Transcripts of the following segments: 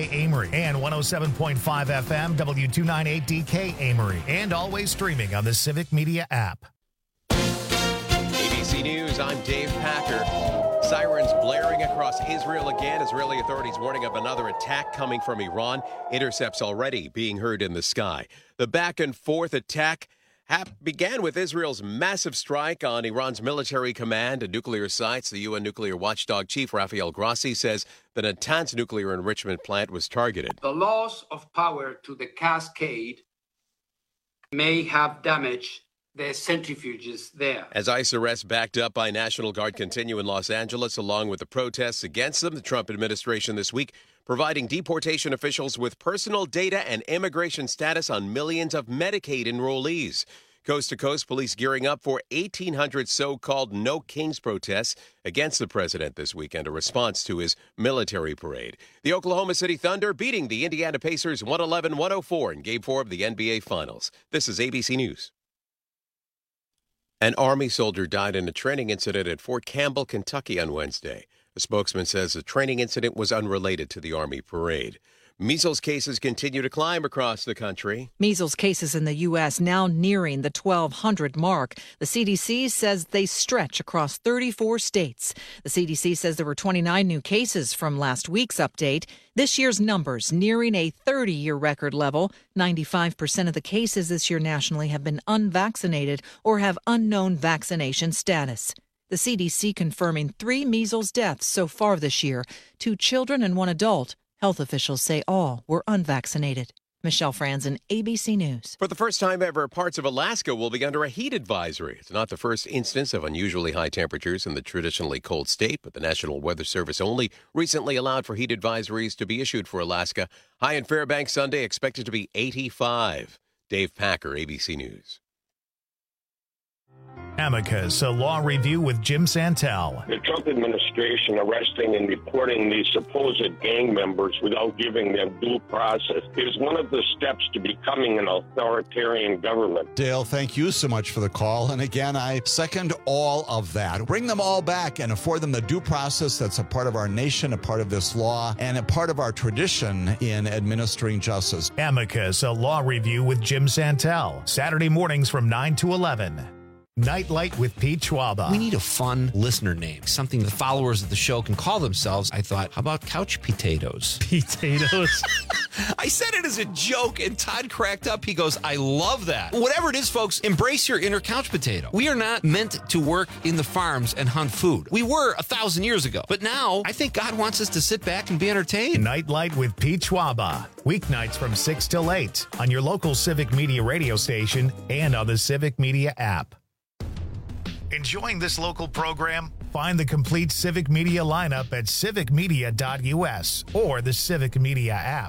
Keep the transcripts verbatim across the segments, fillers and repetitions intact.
K Amory, and one oh seven point five F M W two ninety-eight D K Amory, and always streaming on the Civic Media app. A B C News, I'm Dave Packer. Sirens blaring across Israel again. Israeli authorities warning of another attack coming from Iran. Intercepts already being heard in the sky. The back and forth attack began with Israel's massive strike on Iran's military command and nuclear sites. The U N nuclear watchdog chief Rafael Grossi says the Natanz nuclear enrichment plant was targeted. The loss of power to the cascade may have damaged the centrifuges there. As ICE arrests backed up by National Guard continue in Los Angeles, along with the protests against them, the Trump administration this week providing deportation officials with personal data and immigration status on millions of Medicaid enrollees. Coast to coast, police gearing up for eighteen hundred so-called No Kings protests against the president this weekend, a response to his military parade. The Oklahoma City Thunder beating the Indiana Pacers one eleven to one oh four in Game four of the N B A Finals. This is A B C News. An Army soldier died in a training incident at Fort Campbell, Kentucky on Wednesday. A spokesman says the training incident was unrelated to the Army parade. Measles cases continue to climb across the country. Measles cases in the U S now nearing the twelve hundred mark. The C D C says they stretch across thirty-four states. The C D C says there were twenty-nine new cases from last week's update. This year's numbers nearing a thirty-year record level. ninety-five percent of the cases this year nationally have been unvaccinated or have unknown vaccination status. The C D C confirming three measles deaths so far this year, two children and one adult. Health officials say all were unvaccinated. Michelle Franzen, A B C News. For the first time ever, parts of Alaska will be under a heat advisory. It's not the first instance of unusually high temperatures in the traditionally cold state, but the National Weather Service only recently allowed for heat advisories to be issued for Alaska. High in Fairbanks Sunday expected to be eighty-five. Dave Packer, A B C News. Amicus, a law review with Jim Santel. The Trump administration arresting and deporting these supposed gang members without giving them due process is one of the steps to becoming an authoritarian government. Dale, thank you so much for the call. And again, I second all of that. Bring them all back and afford them the due process that's a part of our nation, a part of this law, and a part of our tradition in administering justice. Amicus, a law review with Jim Santel. Saturday mornings from nine to eleven. Nightlight with Pete Schwaba. We need a fun listener name, something the followers of the show can call themselves. I thought, how about couch potatoes? Potatoes. I said it as a joke, and Todd cracked up. He goes, I love that. Whatever it is, folks, embrace your inner couch potato. We are not meant to work in the farms and hunt food. We were a thousand years ago. But now, I think God wants us to sit back and be entertained. Nightlight with Pete Schwaba. Weeknights from six till eight on your local Civic Media radio station and on the Civic Media app. Enjoying this local program? Find the complete Civic Media lineup at civic media dot u s or the Civic Media app.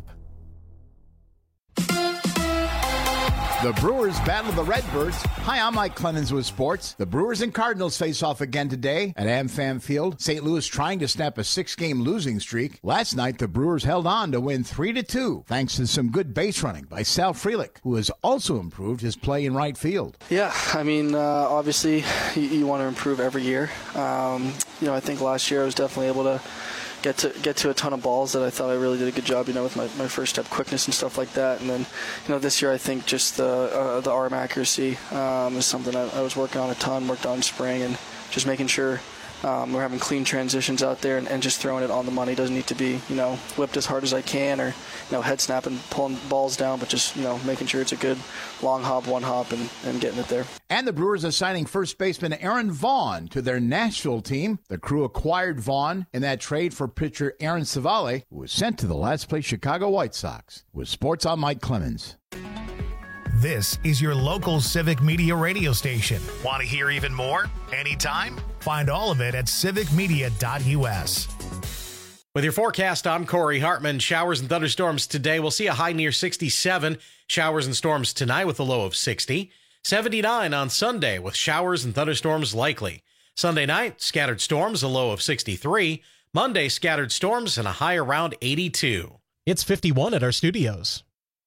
The Brewers battle the Redbirds. Hi, I'm Mike Clemens with sports. The Brewers and Cardinals face off again today at AmFam Field. Saint Louis trying to snap a six-game losing streak. Last night, the Brewers held on to win three to two, thanks to some good base running by Sal Frelick, who has also improved his play in right field. Yeah, I mean, uh, obviously, you, you want to improve every year. Um, you know, I think last year I was definitely able to get to get to a ton of balls that I thought I really did a good job, you know, with my, my first step quickness and stuff like that. And then, you know, this year I think just the uh, the arm accuracy um, is something I, I was working on a ton, worked on in spring, and just making sure um, we're having clean transitions out there and, and just throwing it on the money. Doesn't need to be, you know, whipped as hard as I can or, you know, head snapping, pulling balls down, but just, you know, making sure it's a good long hop, one hop, and, and getting it there. And the Brewers are signing first baseman Aaron Vaughn to their Nashville team. The Crew acquired Vaughn in that trade for pitcher Aaron Savale, who was sent to the last place Chicago White Sox. With sports, I'm Mike Clemens. This is your local Civic Media radio station. Want to hear even more? Anytime? Find all of it at civic media dot u s. With your forecast, I'm Corey Hartman. Showers and thunderstorms today. We'll see a high near sixty-seven. Showers and storms tonight with a low of sixty. seventy-nine on Sunday with showers and thunderstorms likely. Sunday night, scattered storms, a low of sixty-three. Monday, scattered storms and a high around eighty-two. It's fifty-one at our studios.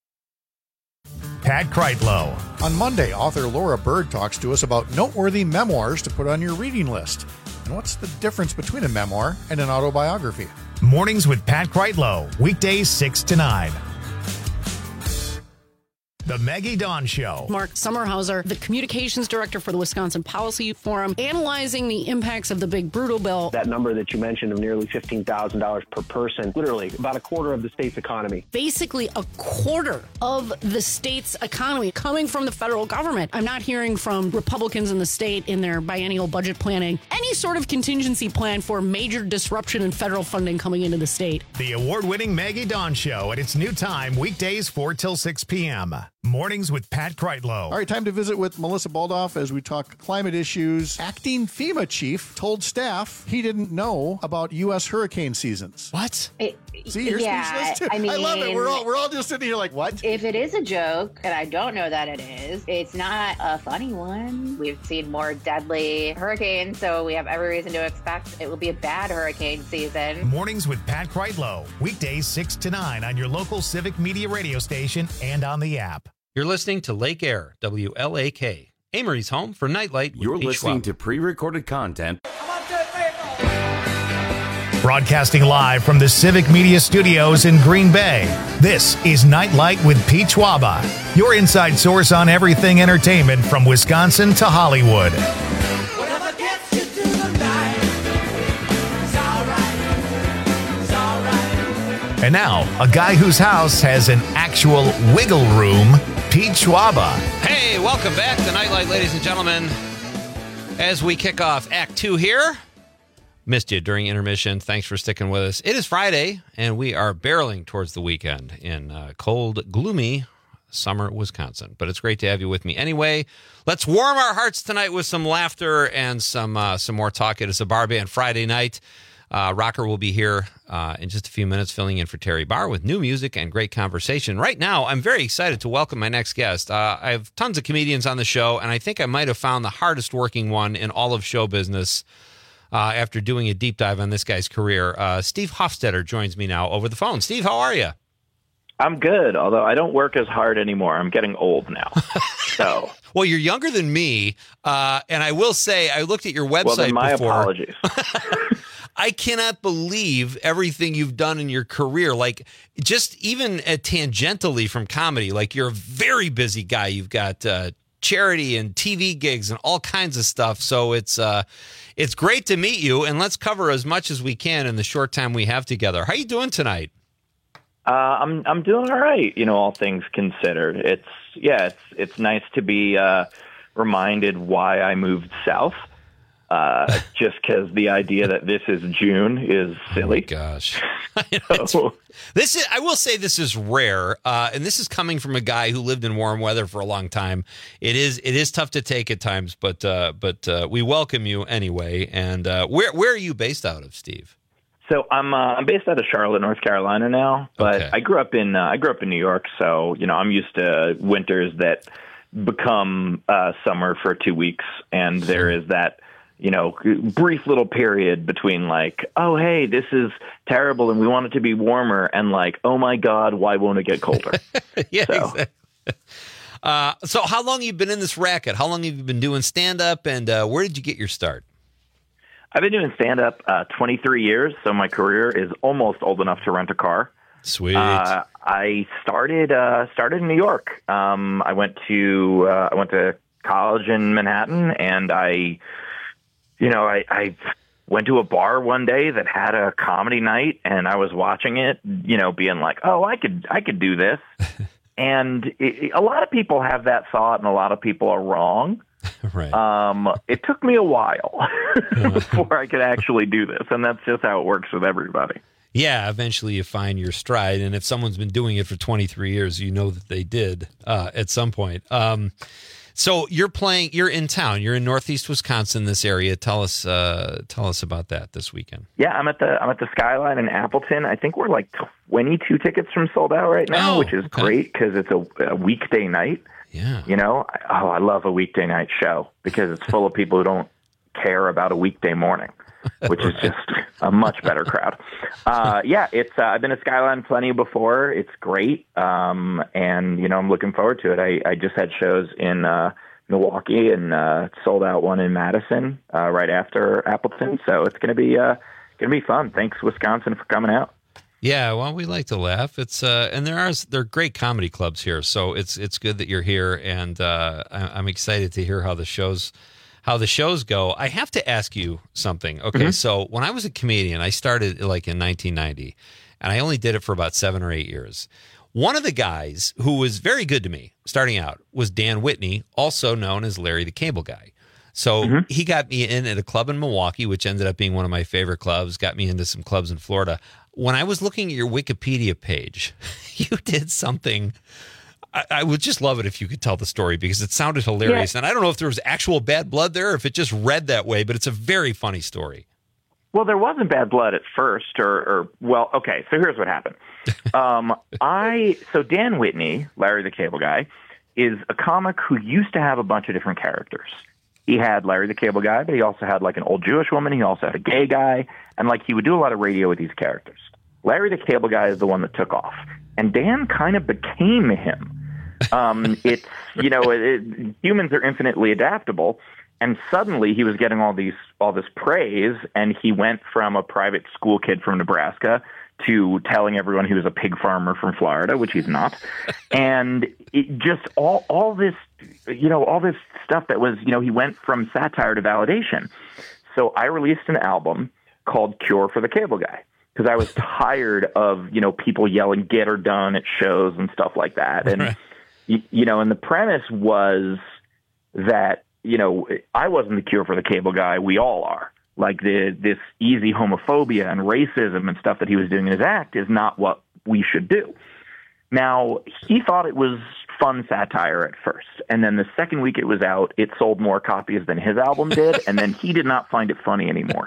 Pat Kreitlow. On Monday, author Laura Bird talks to us about noteworthy memoirs to put on your reading list. And What's the difference between a memoir and an autobiography? Mornings with Pat Kreitlow, weekdays six to nine. The Maggie Dawn Show. Mark Sommerhauser, the communications director for the Wisconsin Policy Forum, analyzing the impacts of the big brutal bill. That number that you mentioned of nearly fifteen thousand dollars per person, literally about a quarter of the state's economy. Basically a quarter of the state's economy coming from the federal government. I'm not hearing from Republicans in the state in their biennial budget planning any sort of contingency plan for major disruption in federal funding coming into the state. The award-winning Maggie Dawn Show at its new time, weekdays four till six p.m. Mornings with Pat Kreitlow. All right, time to visit with Melissa Baldoff as we talk climate issues. Acting FEMA chief told staff he didn't know about U S hurricane seasons. What? It, See, you're yeah, speechless too. I mean, I love it. We're all we're all just sitting here like, what? If it is a joke, and I don't know that it is, it's not a funny one. We've seen more deadly hurricanes, so we have every reason to expect it will be a bad hurricane season. Mornings with Pat Kreitlow, weekdays six to nine on your local Civic Media radio station and on the app. You're listening to Lake Air, W L A K, Amory's home for Nightlight. You're Pete listening Schwab. to pre-recorded content. Broadcasting live from the Civic Media Studios in Green Bay, this is Nightlight with Pete Schwaba, your inside source on everything entertainment from Wisconsin to Hollywood. Whatever gets you through the night, it's all right, it's all right. And now, a guy whose house has an actual wiggle room, Pete Schwaba. Hey, welcome back to Nightlight, ladies and gentlemen. As we kick off Act Two here, missed you during intermission. Thanks for sticking with us. It is Friday, and we are barreling towards the weekend in uh, cold, gloomy summer Wisconsin. But it's great to have you with me anyway. Let's warm our hearts tonight with some laughter and some uh, some more talk. It is a bar band Friday night. Uh, Rocker will be here uh, in just a few minutes, filling in for Terry Barr with new music and great conversation. Right now, I'm very excited to welcome my next guest. Uh, I have tons of comedians on the show, and I think I might have found the hardest working one in all of show business uh, after doing a deep dive on this guy's career. Uh, Steve Hofstetter joins me now over the phone. Steve, how are you? I'm good, although I don't work as hard anymore. I'm getting old now. So, well, you're younger than me, uh, and I will say I looked at your website well, then my before. apologies. I cannot believe everything you've done in your career. Like, just even uh, tangentially from comedy, like you're a very busy guy. You've got uh, charity and T V gigs and all kinds of stuff. So it's uh, it's great to meet you, and let's cover as much as we can in the short time we have together. How are you doing tonight? Uh, I'm I'm doing all right. You know, all things considered, it's yeah, it's it's nice to be uh, reminded why I moved south. Uh, just because the idea that this is June is silly. Oh gosh. so, this is, I will say this is rare, uh, and this is coming from a guy who lived in warm weather for a long time. It is it is tough to take at times, but uh, but uh, we welcome you anyway. And uh, where where are you based out of, Steve? So I'm uh, I'm based out of Charlotte, North Carolina now, but Okay. I grew up in uh, I grew up in New York, so you know I'm used to winters that become uh, summer for two weeks, and there is that. You know, brief little period between like, oh, hey, this is terrible and we want it to be warmer, and like, oh, my God, why won't it get colder? yeah, so. exactly. Uh, so how long have you been in this racket? How long have you been doing stand-up, and uh, where did you get your start? I've been doing stand-up uh, twenty-three years, so my career is almost old enough to rent a car. Sweet. Uh, I started uh, started in New York. Um, I went to uh, I went to college in Manhattan, and I... You know, I, I went to a bar one day that had a comedy night, and I was watching it, you know, being like, oh, I could I could do this. And it, a lot of people have that thought, and a lot of people are wrong. Right. Um, it took me a while before I could actually do this, and that's just how it works with everybody. Yeah, eventually you find your stride, and if someone's been doing it for twenty-three years, you know that they did uh, at some point. Um So you're playing. You're in town. You're in Northeast Wisconsin, this area. Tell us. Uh, tell us about that this weekend. Yeah, I'm at the I'm at the Skyline in Appleton. I think we're like twenty-two tickets from sold out right now, Oh, which is okay. great because it's a, a weekday night. Yeah. You know, oh, I love a weekday night show because it's full of people who don't care about a weekday morning, which right. is just a much better crowd. Uh, yeah, it's uh, I've been at Skyline plenty before. It's great, um, and you know I'm looking forward to it. I, I just had shows in uh, Milwaukee and uh, sold out one in Madison uh, right after Appleton. So it's going to be uh, going to be fun. Thanks, Wisconsin, for coming out. Yeah, well, we like to laugh. It's uh, and there are there are great comedy clubs here, so it's it's good that you're here, and uh, I, I'm excited to hear how the shows how the shows go. I have to ask you something. Okay, mm-hmm. So when I was a comedian, I started like in nineteen ninety, and I only did it for about seven or eight years. One of the guys who was very good to me starting out was Dan Whitney, also known as Larry the Cable Guy. So mm-hmm. he got me in at a club in Milwaukee, which ended up being one of my favorite clubs, got me into some clubs in Florida. When I was looking at your Wikipedia page, you did something. I, I would just love it if you could tell the story because it sounded hilarious. Yeah. And I don't know if there was actual bad blood there or if it just read that way, but it's a very funny story. Well, there wasn't bad blood at first, or, or well, okay, so here's what happened. Um, I so Dan Whitney, Larry the Cable Guy, is a comic who used to have a bunch of different characters. He had Larry the Cable Guy, but he also had like an old Jewish woman. He also had a gay guy, and like he would do a lot of radio with these characters. Larry the Cable Guy is the one that took off, and Dan kind of became him. Um, it's you know, it, it, humans are infinitely adaptable. And suddenly he was getting all these all this praise, and he went from a private school kid from Nebraska to telling everyone he was a pig farmer from Florida, which he's not. And it just all all this, you know, all this stuff that was, you know, he went from satire to validation. So I released an album called Cure for the Cable Guy because I was tired of, you know, people yelling "get her done" at shows and stuff like that. And right. you, you know, and the premise was that, you know, I wasn't the cure for the cable guy. We all are. Like the this easy homophobia and racism and stuff that he was doing in his act is not what we should do. Now, he thought it was fun satire at first. And then the second week it was out, it sold more copies than his album did. And then he did not find it funny anymore.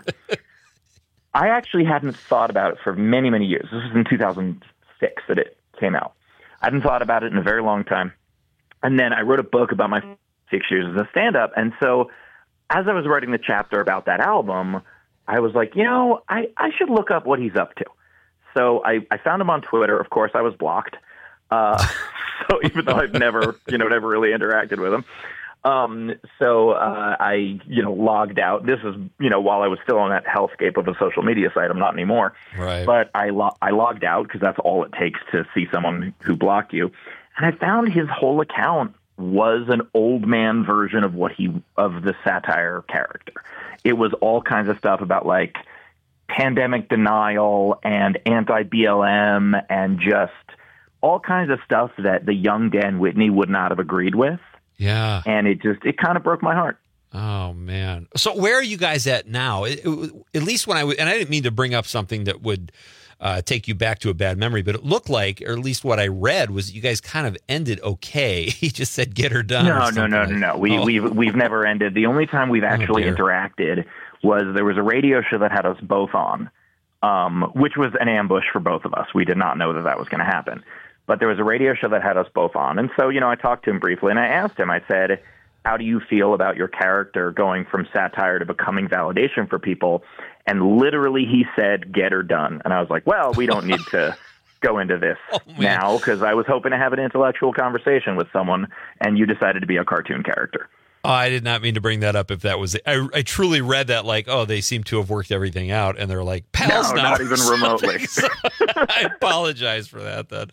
I actually hadn't thought about it for many, many years. This was in two thousand six that it came out. I hadn't thought about it in a very long time. And then I wrote a book about my six years as a stand-up. And so as I was writing the chapter about that album, I was like, you know, I, I should look up what he's up to. So I, I found him on Twitter. Of course, I was blocked. Uh, so even though I've never, you know, never really interacted with him. Um, so uh, I, you know, logged out. This is, you know, while I was still on that hellscape of a social media site. I'm not anymore. Right. But I, lo- I logged out because that's all it takes to see someone who blocked you. And I found his whole account was an old man version of what he of the satire character. It was all kinds of stuff about like pandemic denial and anti-B L M and just all kinds of stuff that the young Dan Whitney would not have agreed with. Yeah. And it just it kind of broke my heart. Oh man. So where are you guys at now? It, it, at least when I and I didn't mean to bring up something that would Uh, take you back to a bad memory, but it looked like, or at least what I read, was you guys kind of ended okay. He just said, "Get her done." No, no, no, no, no. We, oh. we've we've never ended. The only time we've actually oh, interacted was there was a radio show that had us both on, um, which was an ambush for both of us. We did not know that that was going to happen, but there was a radio show that had us both on, and so you know, I talked to him briefly, and I asked him. I said, "How do you feel about your character going from satire to becoming validation for people?" And literally he said, "Get her done." And I was like, well, we don't need to go into this oh, now because I was hoping to have an intellectual conversation with someone, and you decided to be a cartoon character. Oh, I did not mean to bring that up if that was it. I, I truly read that like, oh, they seem to have worked everything out, and they're like, pals no, now. Not even remotely. So I apologize for that then.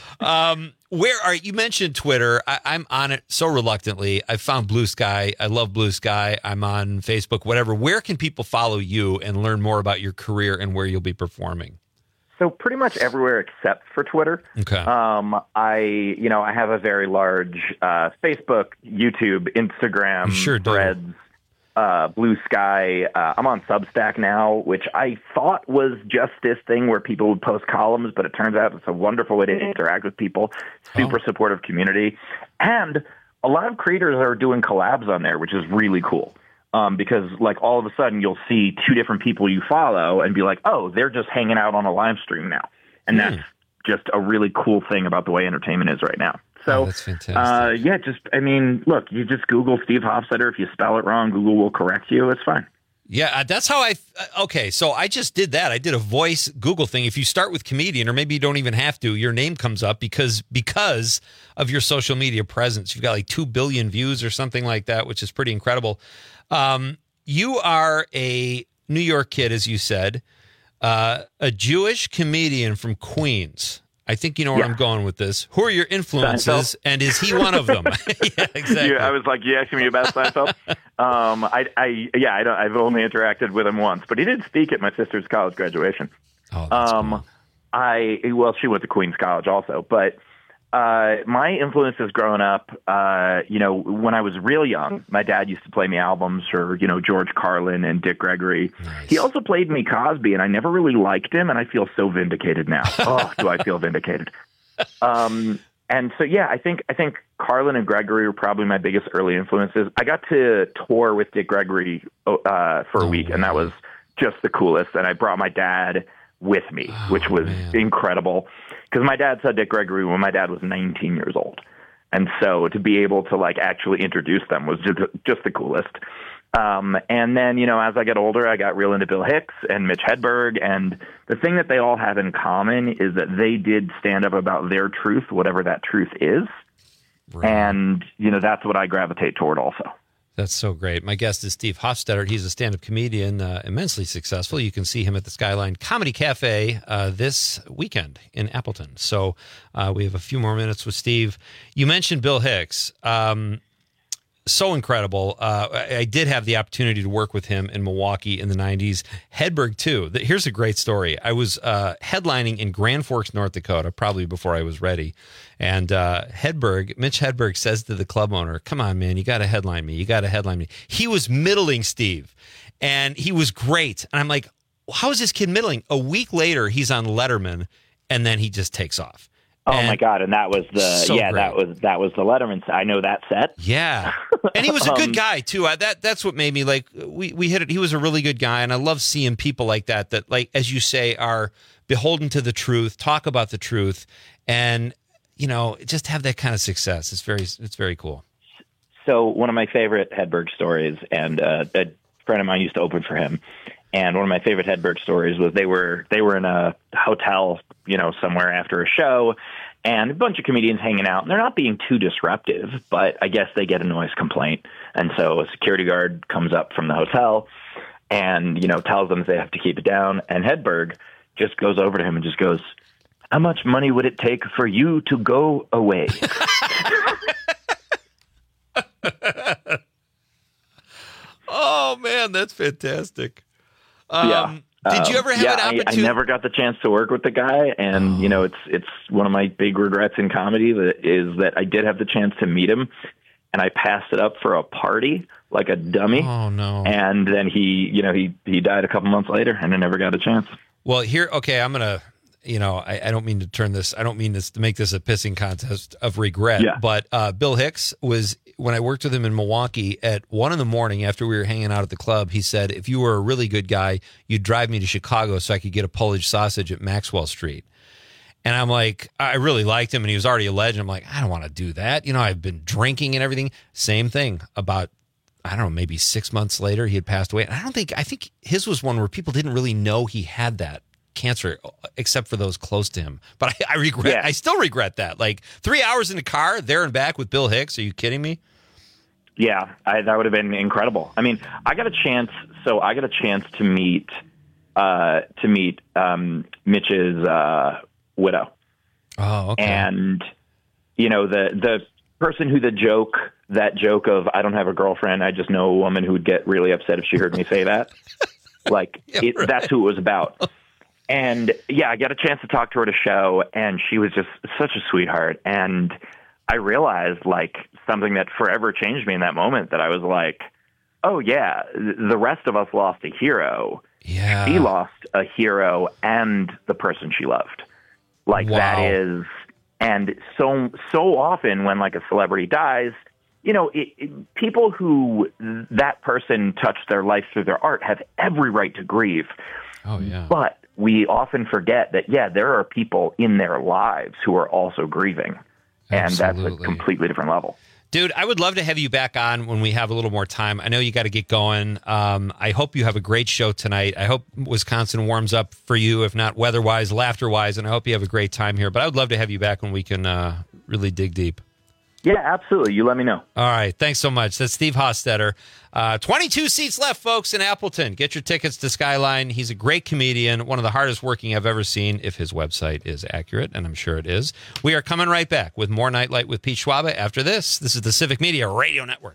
Um, where are you mentioned Twitter? I, I'm on it so reluctantly. I found Blue Sky. I love Blue Sky. I'm on Facebook, whatever. Where can people follow you and learn more about your career and where you'll be performing? So pretty much everywhere except for Twitter. Okay. Um, I, you know, I have a very large uh, Facebook, YouTube, Instagram, sure Threads, uh, Blue Sky. Uh, I'm on Substack now, which I thought was just this thing where people would post columns, but it turns out it's a wonderful way to interact with people. Super oh. supportive community. And a lot of creators are doing collabs on there, which is really cool. Um, because like all of a sudden you'll see two different people you follow and be like, oh, they're just hanging out on a live stream now. And mm. that's just a really cool thing about the way entertainment is right now. So, oh, that's fantastic. Uh, yeah, just, I mean, look, you just Google Steve Hofstetter. If you spell it wrong, Google will correct you. It's fine. Yeah, that's how I, okay, so I just did that. I did a voice Google thing. If you start with comedian, or maybe you don't even have to, your name comes up because because of your social media presence. You've got like two billion views or something like that, which is pretty incredible. Um, you are a New York kid, as you said, uh, a Jewish comedian from Queens. I think you know where yeah. I'm going with this. Who are your influences, Seinfeld. And is he one of them? Yeah, exactly. Yeah, I was like, you asking me about Seinfeld? um, I, I, yeah, I don't. I've only interacted with him once, but he did speak at my sister's college graduation. Oh, that's um, cool. I well, she went to Queens College also, but uh, my influences growing up, uh, you know, when I was real young, my dad used to play me albums for, you know, George Carlin and Dick Gregory. Nice. He also played me Cosby, and I never really liked him, and I feel so vindicated now. Oh, do I feel vindicated? Um, and so, yeah, I think I think Carlin and Gregory were probably my biggest early influences. I got to tour with Dick Gregory uh, for a oh, week, and that was just the coolest. And I brought my dad with me, oh, which was man. incredible. Because my dad saw Dick Gregory when my dad was nineteen years old. And so to be able to like actually introduce them was just, just the coolest. Um, and then, you know, as I got older, I got real into Bill Hicks and Mitch Hedberg. And the thing that they all have in common is that they did stand up about their truth, whatever that truth is. Right. And, you know, that's what I gravitate toward also. That's so great. My guest is Steve Hofstetter. He's a stand-up comedian, uh, immensely successful. You can see him at the Skyline Comedy Cafe uh, this weekend in Appleton. So uh, we have a few more minutes with Steve. You mentioned Bill Hicks. Um, so incredible. Uh, I, I did have the opportunity to work with him in Milwaukee in the nineties. Hedberg, too. Here's a great story. I was uh, headlining in Grand Forks, North Dakota, probably before I was ready. And uh, Hedberg, Mitch Hedberg says to the club owner, come on, man, you got to headline me. You got to headline me. He was middling, Steve, and he was great. And I'm like, how is this kid middling? A week later, he's on Letterman, and then he just takes off. Oh and my God! And that was the so yeah, great. that was that was the Letterman. I know that set. Yeah, and he was a good um, guy too. I, that that's what made me like. We we hit it. He was a really good guy, and I love seeing people like that. That, like as you say, are beholden to the truth, talk about the truth, and you know, just have that kind of success. It's very it's very cool. So one of my favorite Hedberg stories, and uh, a friend of mine used to open for him. And one of my favorite Hedberg stories was they were they were in a hotel, you know, somewhere after a show, and a bunch of comedians hanging out. And they're not being too disruptive, but I guess they get a noise complaint. And so a security guard comes up from the hotel and, you know, tells them they have to keep it down. And Hedberg just goes over to him and just goes, how much money would it take for you to go away? Oh, man, that's fantastic. Um, yeah. Did you ever have yeah, an opportunity? I, I never got the chance to work with the guy, and oh. you know, it's it's one of my big regrets in comedy that is that I did have the chance to meet him, and I passed it up for a party like a dummy. Oh no! And then he, you know, he he died a couple months later, and I never got a chance. Well, here, okay, I'm gonna. You know, I, I don't mean to turn this, I don't mean this to make this a pissing contest of regret, yeah. but uh, Bill Hicks was, when I worked with him in Milwaukee at one in the morning after we were hanging out at the club, he said, if you were a really good guy, you'd drive me to Chicago so I could get a Polish sausage at Maxwell Street. And I'm like, I really liked him and he was already a legend. I'm like, I don't want to do that. You know, I've been drinking and everything. Same thing about, I don't know, maybe six months later, he had passed away. And I don't think, I think his was one where people didn't really know he had that cancer except for those close to him. But I, I regret, yeah. I still regret that. Like three hours in the car there and back with Bill Hicks. Are you kidding me? Yeah, I, that would have been incredible. I mean, I got a chance. So I got a chance to meet, uh, to meet, um, Mitch's, uh, widow. Oh, okay. And, you know, the, the person who the joke, that joke of, I don't have a girlfriend, I just know a woman who would get really upset if she heard me say that. Like yeah, it, right. That's who it was about. And yeah, I got a chance to talk to her at a show, and she was just such a sweetheart. And I realized like something that forever changed me in that moment, that I was like, oh yeah, the rest of us lost a hero. Yeah. She lost a hero and the person she loved. Like wow. that is, and so, so often when like a celebrity dies, you know, it, it, people who that person touched their life through their art have every right to grieve. Oh yeah. But we often forget that, yeah, there are people in their lives who are also grieving. Absolutely. And that's a completely different level. Dude, I would love to have you back on when we have a little more time. I know you got to get going. Um, I hope you have a great show tonight. I hope Wisconsin warms up for you, if not weather-wise, laughter-wise, and I hope you have a great time here. But I would love to have you back when we can uh, really dig deep. Yeah, absolutely. You let me know. All right. Thanks so much. That's Steve Hostetter. Uh, twenty-two seats left, folks, in Appleton. Get your tickets to Skyline. He's a great comedian, one of the hardest working I've ever seen, if his website is accurate, and I'm sure it is. We are coming right back with more Nightlight with Pete Schwaba after this. This is the Civic Media Radio Network.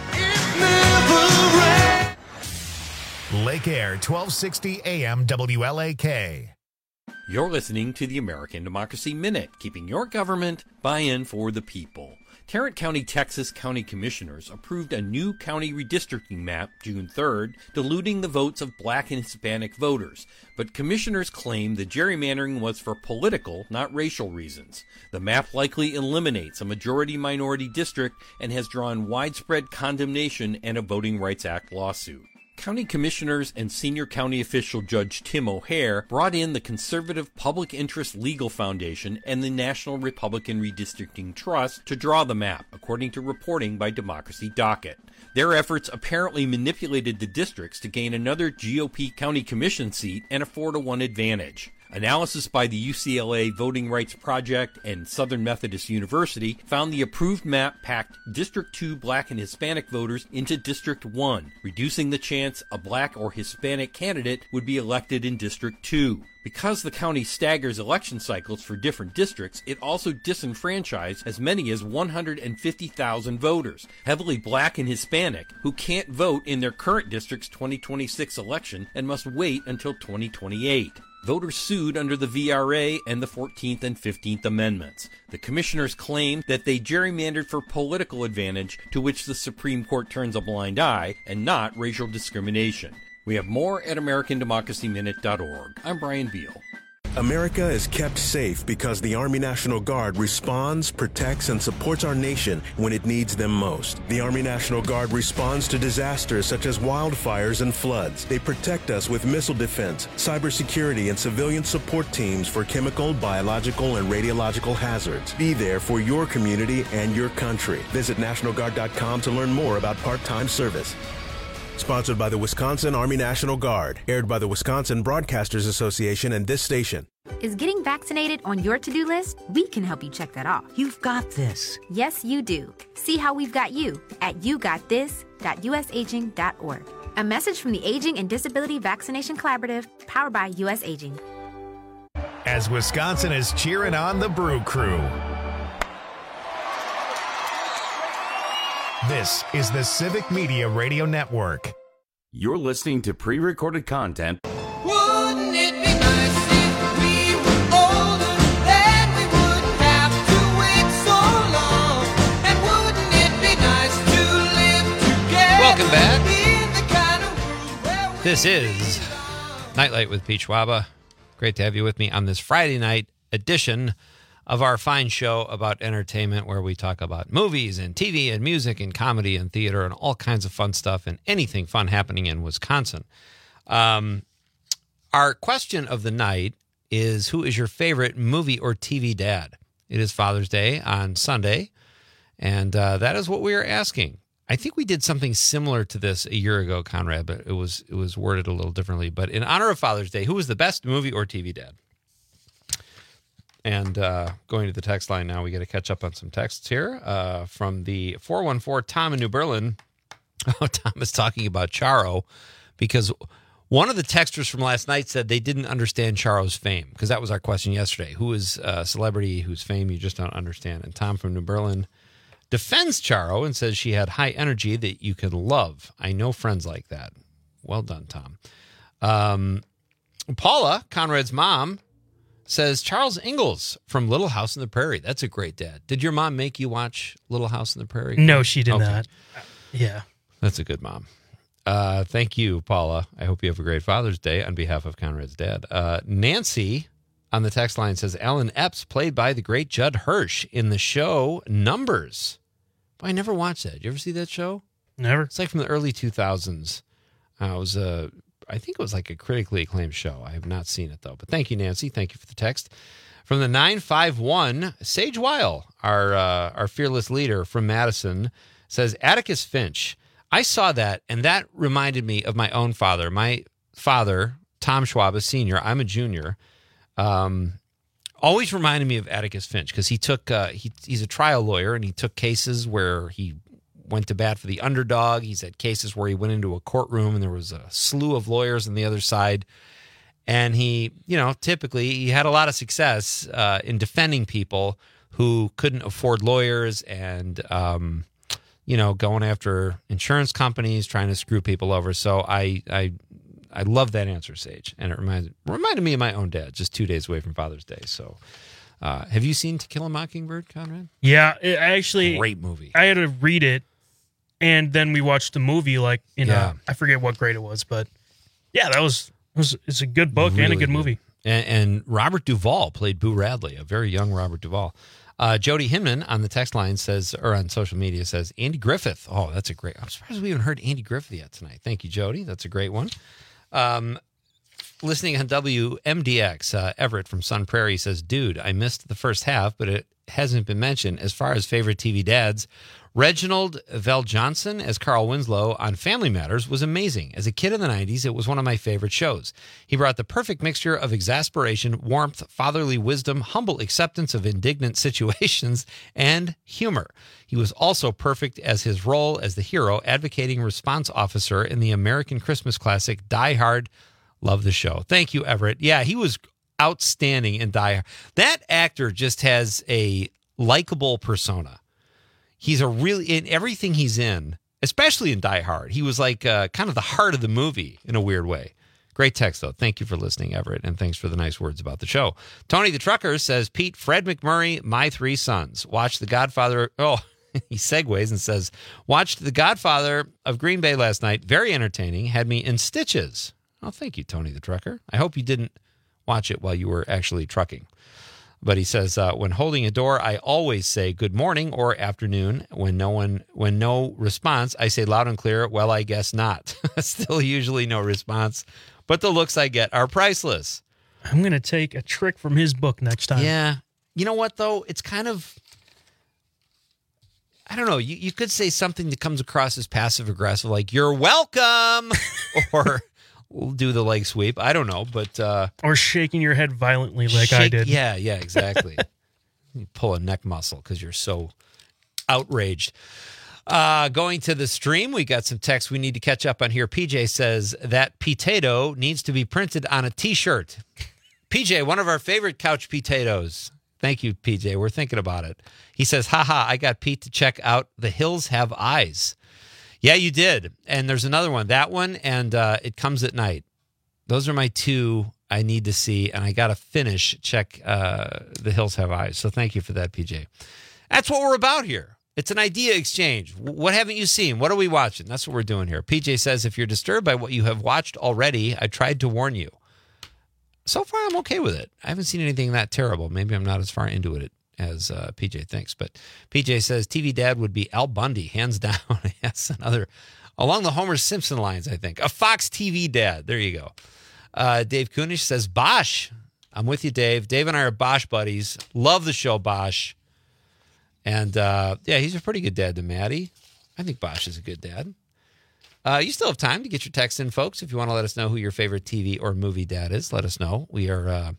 Lake Air, twelve sixty A M W L A K. You're listening to the American Democracy Minute, keeping your government buy-in for the people. Tarrant County, Texas County Commissioners approved a new county redistricting map June third, diluting the votes of black and Hispanic voters. But commissioners claim the gerrymandering was for political, not racial reasons. The map likely eliminates a majority-minority district and has drawn widespread condemnation and a Voting Rights Act lawsuit. County commissioners and senior county official Judge Tim O'Hare brought in the conservative Public Interest Legal Foundation and the National Republican Redistricting Trust to draw the map, according to reporting by Democracy Docket. Their efforts apparently manipulated the districts to gain another G O P county commission seat and a four to one advantage. Analysis by the U C L A Voting Rights Project and Southern Methodist University found the approved map packed District two black and Hispanic voters into District one, reducing the chance a black or Hispanic candidate would be elected in District two. Because the county staggers election cycles for different districts, it also disenfranchised as many as one hundred fifty thousand voters, heavily black and Hispanic, who can't vote in their current district's twenty twenty-six election and must wait until twenty twenty-eight. Voters sued under the V R A and the fourteenth and fifteenth Amendments. The commissioners claim that they gerrymandered for political advantage, to which the Supreme Court turns a blind eye, and not racial discrimination. We have more at American Democracy Minute dot org. I'm Brian Beal. America is kept safe because the Army National Guard responds, protects, and supports our nation when it needs them most. The Army National Guard responds to disasters such as wildfires and floods. They protect us with missile defense, cybersecurity, and civilian support teams for chemical, biological, and radiological hazards. Be there for your community and your country. Visit National Guard dot com to learn more about part-time service. Sponsored by the Wisconsin Army National Guard. Aired by the Wisconsin Broadcasters Association and this station. Is getting vaccinated on your to-do list? We can help you check that off. You've got this. Yes, you do. See how we've got you at you got this dot u s aging dot org. A message from the Aging and Disability Vaccination Collaborative, powered by U S Aging. As Wisconsin is cheering on the Brew Crew. This is the Civic Media Radio Network. You're listening to pre-recorded content. Wouldn't it be nice if we were older, then we wouldn't have to wait so long? And wouldn't it be nice to live together? Welcome back. In the kind of world where we This is Nightlight with Pete Schwaba. Great to have you with me on this Friday night edition of our fine show about entertainment, where we talk about movies and T V and music and comedy and theater and all kinds of fun stuff and anything fun happening in Wisconsin. Um, our question of the night is, who is your favorite movie or T V dad? It is Father's Day on Sunday, and uh, that is what we are asking. I think we did something similar to this a year ago, Conrad, but it was it was worded a little differently. But in honor of Father's Day, who was the best movie or T V dad? And uh, going to the text line now, we got to catch up on some texts here uh, from the four one four, Tom in New Berlin. Oh, Tom is talking about Charo, because one of the texters from last night said they didn't understand Charo's fame, because that was our question yesterday. Who is a celebrity whose fame you just don't understand? And Tom from New Berlin defends Charo and says she had high energy that you can love. I know friends like that. Well done, Tom. Um, Paula, Conrad's mom, says Charles Ingalls from Little House on the Prairie. That's a great dad. Did your mom make you watch Little House on the Prairie? No, she did okay. not. Yeah. That's a good mom. Uh, thank you, Paula. I hope you have a great Father's Day on behalf of Conrad's dad. Uh, Nancy on the text line says Alan Epps, played by the great Judd Hirsch in the show Numbers. Boy, I never watched that. Did you ever see that show? Never. It's like from the early two thousands. Uh, it was a... I think it was like a critically acclaimed show. I have not seen it, though. But thank you, Nancy. Thank you for the text. From the nine five one, Sage Weil, our uh, our fearless leader from Madison, says, Atticus Finch. I saw that, and that reminded me of my own father. My father, Tom Schwab, a senior, I'm a junior, um, always reminded me of Atticus Finch because he took uh, he, he's a trial lawyer, and he took cases where he went to bat for the underdog. He's had cases where he went into a courtroom, and there was a slew of lawyers on the other side. And he, you know, typically he had a lot of success uh, in defending people who couldn't afford lawyers and, um, you know, going after insurance companies, trying to screw people over. So I I, I love that answer, Sage. And it reminded, reminded me of my own dad, just two days away from Father's Day. So uh, have you seen To Kill a Mockingbird, Conrad? Yeah, it, I actually... Great movie. I had to read it, and then we watched the movie, like, in Yeah. a, I forget what grade it was, but yeah, that was... It was it's a good book Really and a good, good. movie. And, and Robert Duvall played Boo Radley, a very young Robert Duvall. Uh, Jody Hinman on the text line says, or on social media says, Andy Griffith. Oh, that's a great. I'm surprised we haven't heard Andy Griffith yet tonight. Thank you, Jody. That's a great one. Um, listening on W M D X, uh, Everett from Sun Prairie says, dude, I missed the first half, but it hasn't been mentioned. As far as favorite T V dads, Reginald Vell Johnson as Carl Winslow on Family Matters was amazing. As a kid in the nineties, it was one of my favorite shows. He brought the perfect mixture of exasperation, warmth, fatherly wisdom, humble acceptance of indignant situations, and humor. He was also perfect as his role as the hero, advocating response officer in the American Christmas classic Die Hard. Love the show. Thank you, Everett. Yeah, he was outstanding in Die Hard. That actor just has a likable persona. He's a really, in everything he's in, especially in Die Hard, he was like uh, kind of the heart of the movie in a weird way. Great text, though. Thank you for listening, Everett, and thanks for the nice words about the show. Tony the Trucker says, Pete, Fred McMurray, my three sons. Watched The Godfather. Oh, he segues and says, watched The Godfather of Green Bay last night. Very entertaining. Had me in stitches. Oh, thank you, Tony the Trucker. I hope you didn't watch it while you were actually trucking. But he says, uh, when holding a door, I always say good morning or afternoon. When no one, when no response, I say loud and clear, well, I guess not. Still usually no response, but the looks I get are priceless. I'm going to take a trick from his book next time. Yeah. You know what, though? It's kind of, I don't know. You, you could say something that comes across as passive-aggressive, like, you're welcome, or... We'll do the leg sweep. I don't know, but... Uh, or shaking your head violently like shake, I did. Yeah, yeah, exactly. You pull a neck muscle because you're so outraged. Uh, going to the stream, we got some text we need to catch up on here. P J says that potato needs to be printed on a T-shirt. P J, one of our favorite couch potatoes. Thank you, P J. We're thinking about it. He says, haha, I got Pete to check out The Hills Have Eyes. Yeah, you did. And there's another one. That one and uh, It Comes at Night. Those are my two I need to see, and I got to finish, check uh, The Hills Have Eyes. So thank you for that, P J. That's what we're about here. It's an idea exchange. What haven't you seen? What are we watching? That's what we're doing here. P J says, if you're disturbed by what you have watched already, I tried to warn you. So far, I'm okay with it. I haven't seen anything that terrible. Maybe I'm not as far into it as uh, P J thinks. But P J says T V dad would be Al Bundy, hands down. Yes, another along the Homer Simpson lines, I think. A Fox T V dad. There you go. Uh, Dave Kunish says Bosch. I'm with you, Dave. Dave and I are Bosch buddies. Love the show, Bosch. And uh, yeah, he's a pretty good dad to Maddie. I think Bosch is a good dad. Uh, you still have time to get your text in, folks. If you want to let us know who your favorite T V or movie dad is, let us know. We are... Uh,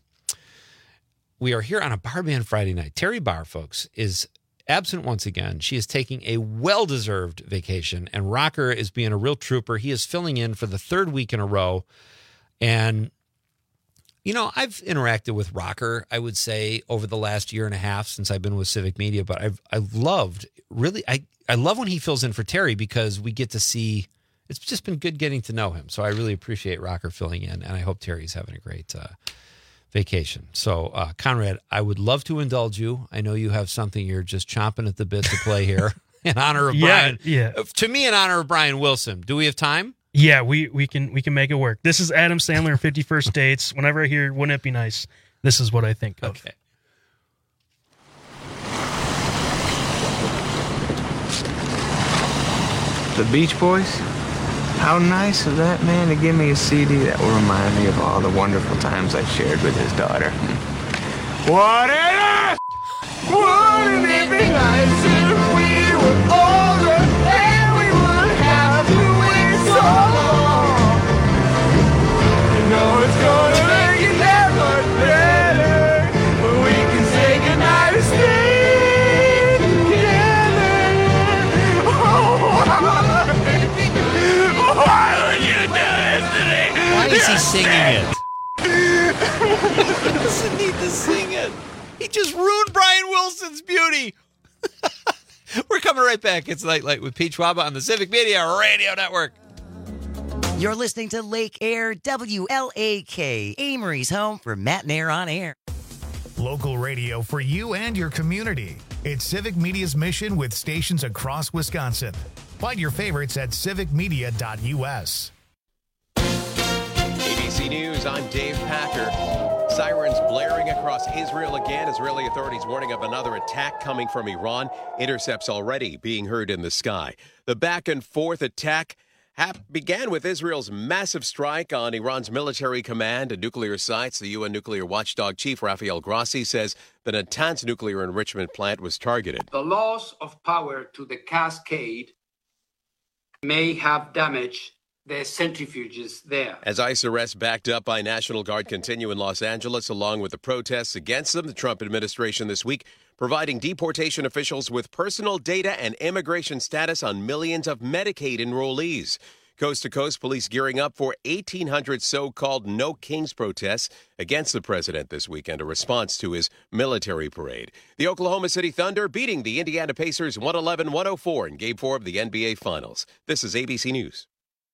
We are here on a Bar Band Friday night. Terry Barr, folks, is absent once again. She is taking a well-deserved vacation, and Rocker is being a real trooper. He is filling in for the third week in a row. And, you know, I've interacted with Rocker, I would say, over the last year and a half since I've been with Civic Media, but I've I've loved, really, I, I love when he fills in for Terry because we get to see, it's just been good getting to know him. So I really appreciate Rocker filling in, and I hope Terry's having a great uh vacation. So, uh, Conrad, I would love to indulge you. I know you have something you're just chomping at the bit to play here in honor of yeah, Brian. Yeah. To me, in honor of Brian Wilson. Do we have time? Yeah, we, we can we can make it work. This is Adam Sandler in fifty-first Dates. Whenever I hear Wouldn't It Be Nice, this is what I think of. Okay. The Beach Boys? How nice of that man to give me a C D that will remind me of all the wonderful times I shared with his daughter. What it is? Wouldn't it be nice if we were older and we would have to wait so long? You know it's gonna make it that much better when we can say goodnight and stay together. Oh, why would you do this to me? Why is he singing it? He doesn't need to sing it. He just ruined Brian Wilson's beauty. We're coming right back. It's Nightlight with Pete Schwaba on the Civic Media Radio Network. You're listening to Lake Air W L A K, Amory's home for Matt and Air on Air. Local radio for you and your community. It's Civic Media's mission with stations across Wisconsin. Find your favorites at civic media dot u s. A B C News, I'm Dave Packer. Sirens blaring across Israel again. Israeli authorities warning of another attack coming from Iran. Intercepts already being heard in the sky. The back and forth attack hap- began with Israel's massive strike on Iran's military command and nuclear sites. The U N nuclear watchdog chief Rafael Grossi says the Natanz nuclear enrichment plant was targeted. The loss of power to the cascade may have damaged the centrifuges there. As ICE arrests backed up by National Guard continue in Los Angeles, along with the protests against them, the Trump administration this week providing deportation officials with personal data and immigration status on millions of Medicaid enrollees. Coast to coast, police gearing up for eighteen hundred so-called No Kings protests against the president this weekend, a response to his military parade. The Oklahoma City Thunder beating the Indiana Pacers one eleven to one oh four in Game four of the N B A Finals. This is A B C News.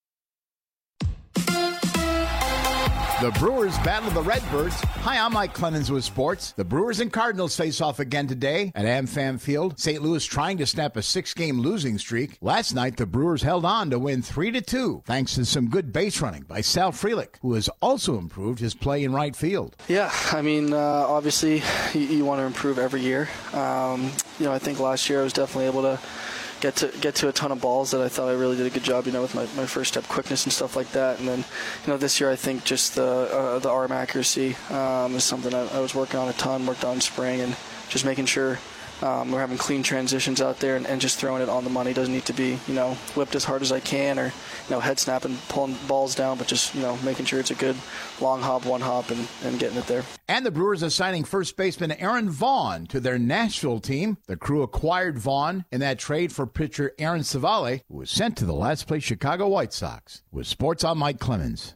The Brewers battle the Redbirds. Hi, I'm Mike Clemens with sports. The Brewers and Cardinals face off again today at AmFam Field. Saint Louis trying to snap a six-game losing streak. Last night, the Brewers held on to win three to two, thanks to some good base running by Sal Frelick, who has also improved his play in right field. Yeah, I mean, uh, obviously, you, you want to improve every year. Um, you know, I think last year I was definitely able to get to get to a ton of balls that I thought I really did a good job, you know, with my, my first step quickness and stuff like that. And then, you know, this year I think just the uh, the arm accuracy um, is something I, I was working on a ton, worked on in spring, and just making sure um, we're having clean transitions out there and, and just throwing it on the money. Doesn't need to be, you know, whipped as hard as I can or, you know, head snapping, pulling balls down, but just, you know, making sure it's a good long hop, one hop, and, and getting it there. And the Brewers are signing first baseman Aaron Vaughn to their Nashville team. The crew acquired Vaughn in that trade for pitcher Aaron Savale, who was sent to the last place Chicago White Sox. With sports, I'm Mike Clemens.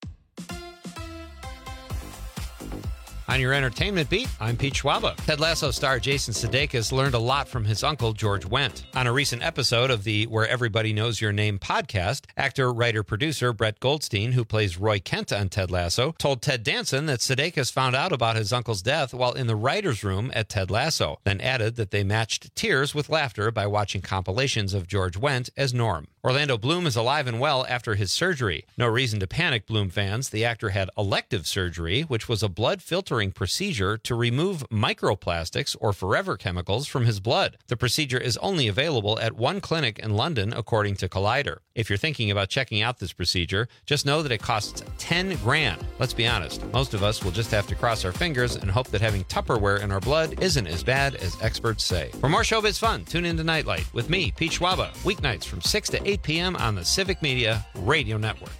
On your entertainment beat, I'm Pete Schwaba. Ted Lasso star Jason Sudeikis learned a lot from his uncle, George Wendt. On a recent episode of the Where Everybody Knows Your Name podcast, actor, writer, producer Brett Goldstein, who plays Roy Kent on Ted Lasso, told Ted Danson that Sudeikis found out about his uncle's death while in the writer's room at Ted Lasso, then added that they matched tears with laughter by watching compilations of George Wendt as Norm. Orlando Bloom is alive and well after his surgery. No reason to panic, Bloom fans. The actor had elective surgery, which was a blood filtering procedure to remove microplastics or forever chemicals from his blood. The procedure is only available at one clinic in London, according to Collider. If you're thinking about checking out this procedure, just know that it costs ten grand. Let's be honest, most of us will just have to cross our fingers and hope that having Tupperware in our blood isn't as bad as experts say. For more showbiz fun, tune in to Nightlight with me, Pete Schwaba, weeknights from six to eight p.m. on the Civic Media Radio Network.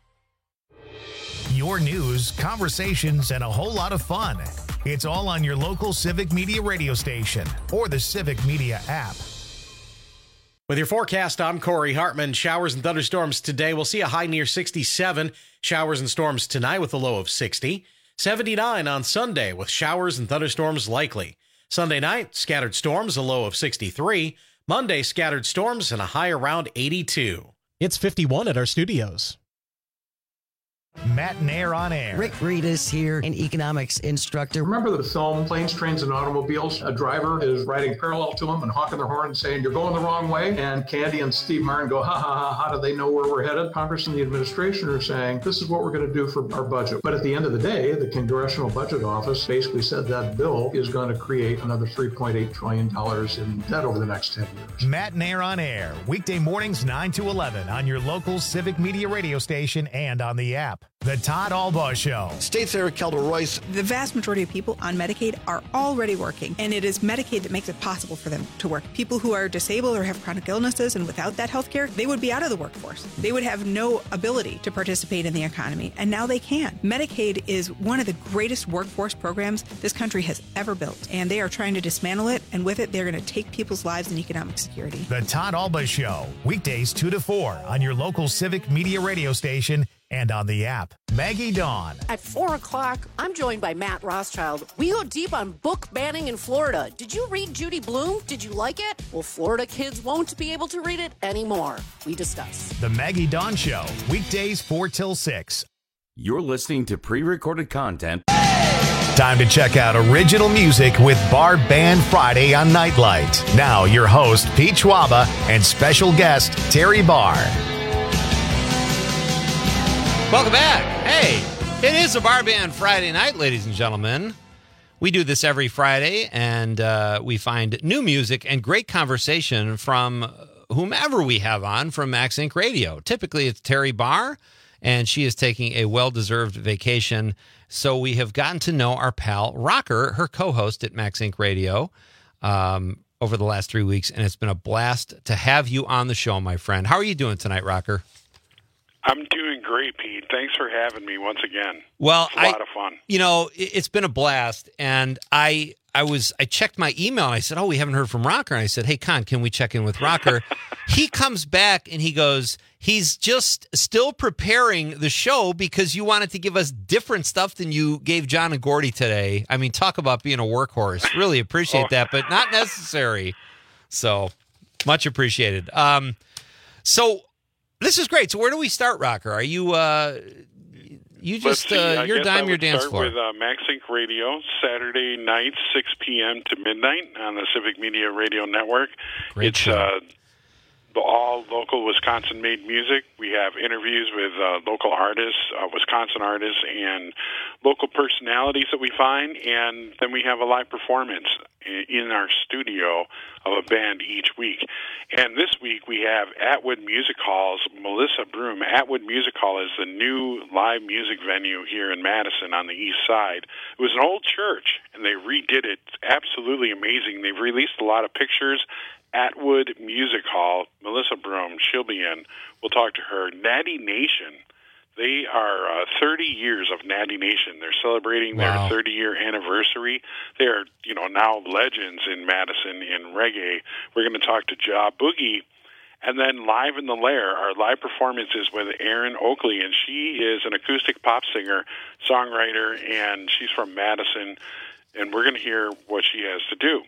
Your news, conversations, and a whole lot of fun. It's all on your local Civic Media radio station or the Civic Media app. With your forecast, I'm Corey Hartman. Showers and thunderstorms today. We'll see a high near sixty-seven. Showers and storms tonight with a low of sixty. seventy-nine on Sunday with showers and thunderstorms likely. Sunday night, scattered storms, a low of sixty-three. Monday, scattered storms and a high around eighty-two. It's fifty-one at our studios. Matt and Air on Air. Rick Reedus here, an economics instructor. Remember the film Planes, Trains, and Automobiles? A driver is riding parallel to him and honking their horn and saying, "You're going the wrong way." And Candy and Steve Martin go, ha, ha, ha, how do they know where we're headed? Congress and the administration are saying, this is what we're going to do for our budget. But at the end of the day, the Congressional Budget Office basically said that bill is going to create another three point eight trillion dollars in debt over the next ten years. Matt and Air on Air, weekday mornings nine to eleven on your local Civic Media radio station and on the app. app. The Todd Albaugh Show. States Eric Kelder Royce. The vast majority of people on Medicaid are already working, and it is Medicaid that makes it possible for them to work. People who are disabled or have chronic illnesses and without that health care, they would be out of the workforce. They would have no ability to participate in the economy, and now they can. Medicaid is one of the greatest workforce programs this country has ever built, and they are trying to dismantle it, and with it, they're going to take people's lives and economic security. The Todd Albaugh Show, weekdays two to four on your local Civic Media radio station and on the app. Maggie Dawn. At four o'clock, I'm joined by Matt Rothschild. We go deep on book banning in Florida. Did you read Judy Blume? Did you like it? Well, Florida kids won't be able to read it anymore. We discuss. The Maggie Dawn Show, weekdays four till six. You're listening to pre-recorded content. Time to check out original music with Bar Band Friday on Nightlight. Now, your host, Pete Schwaba, and special guest, Terry Barr. Welcome back. Hey, it is a Bar Band Friday night, ladies and gentlemen. We do this every Friday, and uh, we find new music and great conversation from whomever we have on from Max Inc Radio. Typically, it's Terry Barr, and she is taking a well-deserved vacation. So we have gotten to know our pal Rocker, her co-host at Max Inc Radio, um, over the last three weeks, and it's been a blast to have you on the show, my friend. How are you doing tonight, Rocker? I'm doing great, Pete. Thanks for having me once again. Well, it's a I, lot of fun. You know, it, it's been a blast, and I I was I checked my email and I said, "Oh, we haven't heard from Rocker." And I said, "Hey, Con, can we check in with Rocker?" He comes back and he goes, "He's just still preparing the show because you wanted to give us different stuff than you gave John and Gordy today." I mean, talk about being a workhorse. Really appreciate Oh. that, but not necessary. So much appreciated. Um, so. This is great. So where do we start, Rocker? Are you uh, you Let's just see, uh, I your guess dime, I your would dance start floor? with uh, Max Inc Radio, Saturday nights, six p.m. to midnight on the Civic Media Radio Network. Great it's show. uh, the all local Wisconsin-made music. We have interviews with uh, local artists, uh, Wisconsin artists, and local personalities that we find, and then we have a live performance i- in our studio of a band each week. And this week we have Atwood Music Hall's Melissa Broom. Atwood Music Hall is the new live music venue here in Madison on the east side. It was an old church, and they redid it. It's absolutely amazing. They've released a lot of pictures. Atwood Music Hall, Melissa Broom, she'll be in. We'll talk to her. Natty Nation. They are uh, thirty years of Natty Nation. They're celebrating Wow. their thirty-year anniversary. They are, you know, now legends in Madison in reggae. We're going to talk to Ja Boogie. And then Live in the Lair, our live performances with Erin Oakley, and she is an acoustic pop singer, songwriter, and she's from Madison, and we're going to hear what she has to do.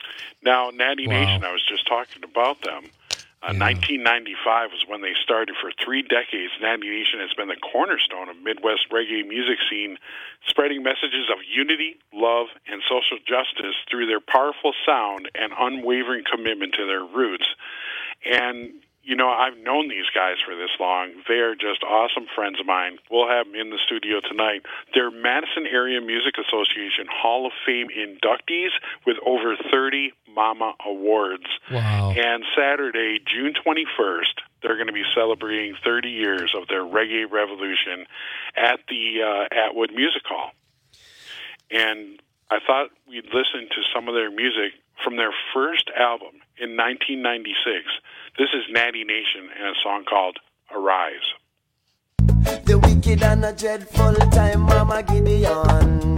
Now, Natty Wow. Nation, I was just talking about them. Uh, nineteen ninety-five was when they started. For three decades, Natty Nation has been the cornerstone of Midwest reggae music scene, spreading messages of unity, love, and social justice through their powerful sound and unwavering commitment to their roots. And, you know, I've known these guys for this long. They are just awesome friends of mine. We'll have them in the studio tonight. They're Madison Area Music Association Hall of Fame inductees with over thirty Mama Awards. Wow. And Saturday, June twenty-first, they're going to be celebrating thirty years of their reggae revolution at the uh, Atwood Music Hall. And I thought we'd listen to some of their music from their first album in nineteen ninety-six. This is Natty Nation and a song called Arise. The wicked and a dreadful time, Mama Gideon.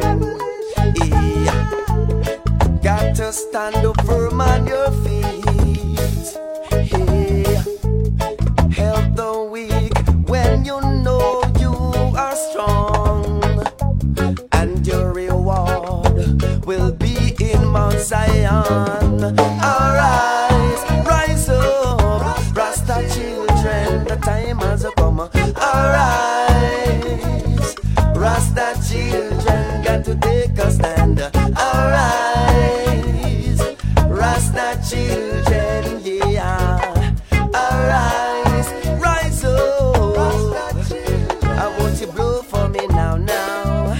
Yeah. Got to stand up firm on your feet. Yeah. Help the weak when you know you are strong. And your reward will be in Mount Zion. Arise, rise up, Rasta children, the time has come. Arise, Rasta children, got to take a stand. Arise, Rasta children, yeah. Arise, rise up. I want you to blow for me now, now.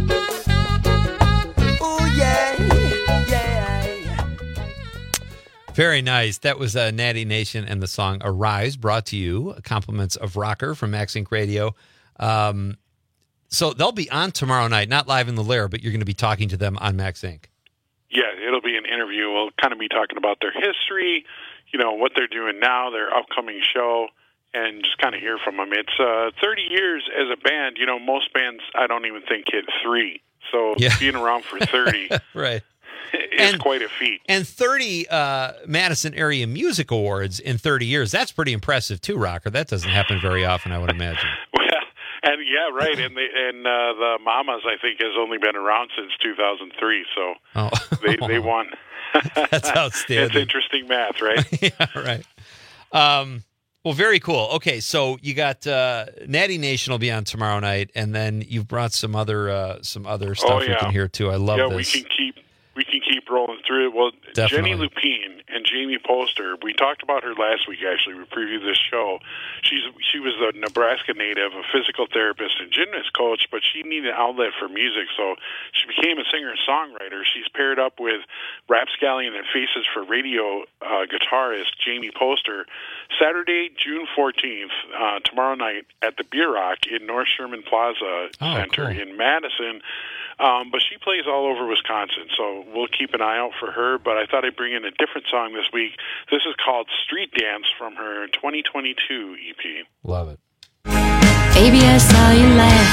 Oh yeah, yeah. Very nice. That was uh, Natty Nation and the song Arise, brought to you. Compliments of Rocker from Max Inc Radio. Um, so they'll be on tomorrow night, not live in the Lair, but you're going to be talking to them on Max Inc. Yeah, it'll be an interview. We'll kind of be talking about their history, you know, what they're doing now, their upcoming show, and just kind of hear from them. It's uh, thirty years as a band. You know, most bands, I don't even think hit three. So Yeah. being around for thirty Right. is quite a feat. And thirty uh, Madison Area Music Awards in thirty years. That's pretty impressive, too, Rocker. That doesn't happen very often, I would imagine. Well, and yeah, right. And the and uh, the Mamas, I think, has only been around since two thousand three. So Oh. they they won. That's outstanding. It's interesting math, right? Yeah, right. Um, well, very cool. Okay, so you got uh, Natty Nation will be on tomorrow night, and then you've brought some other uh, some other stuff Oh, we yeah. can hear too. I love yeah, this. we can keep we can keep rolling through it. Well, Definitely. Jenny Lupine and Jamie Poster, we talked about her last week. Actually, we previewed this show. She's she was a Nebraska native, a physical therapist and gymnast coach, but she needed an outlet for music, so she became a singer and songwriter. She's paired up with Rapscallion and Faces for Radio uh, guitarist Jamie Poster. Saturday, June fourteenth, uh, tomorrow night at the Beer Rock in North Sherman Plaza Oh, Center cool. in Madison. Um, but she plays all over Wisconsin, so we'll keep an eye out for her. But I thought I'd bring in a different song this week. This is called Street Dance from her twenty twenty-two E P. Love it. Baby, I saw you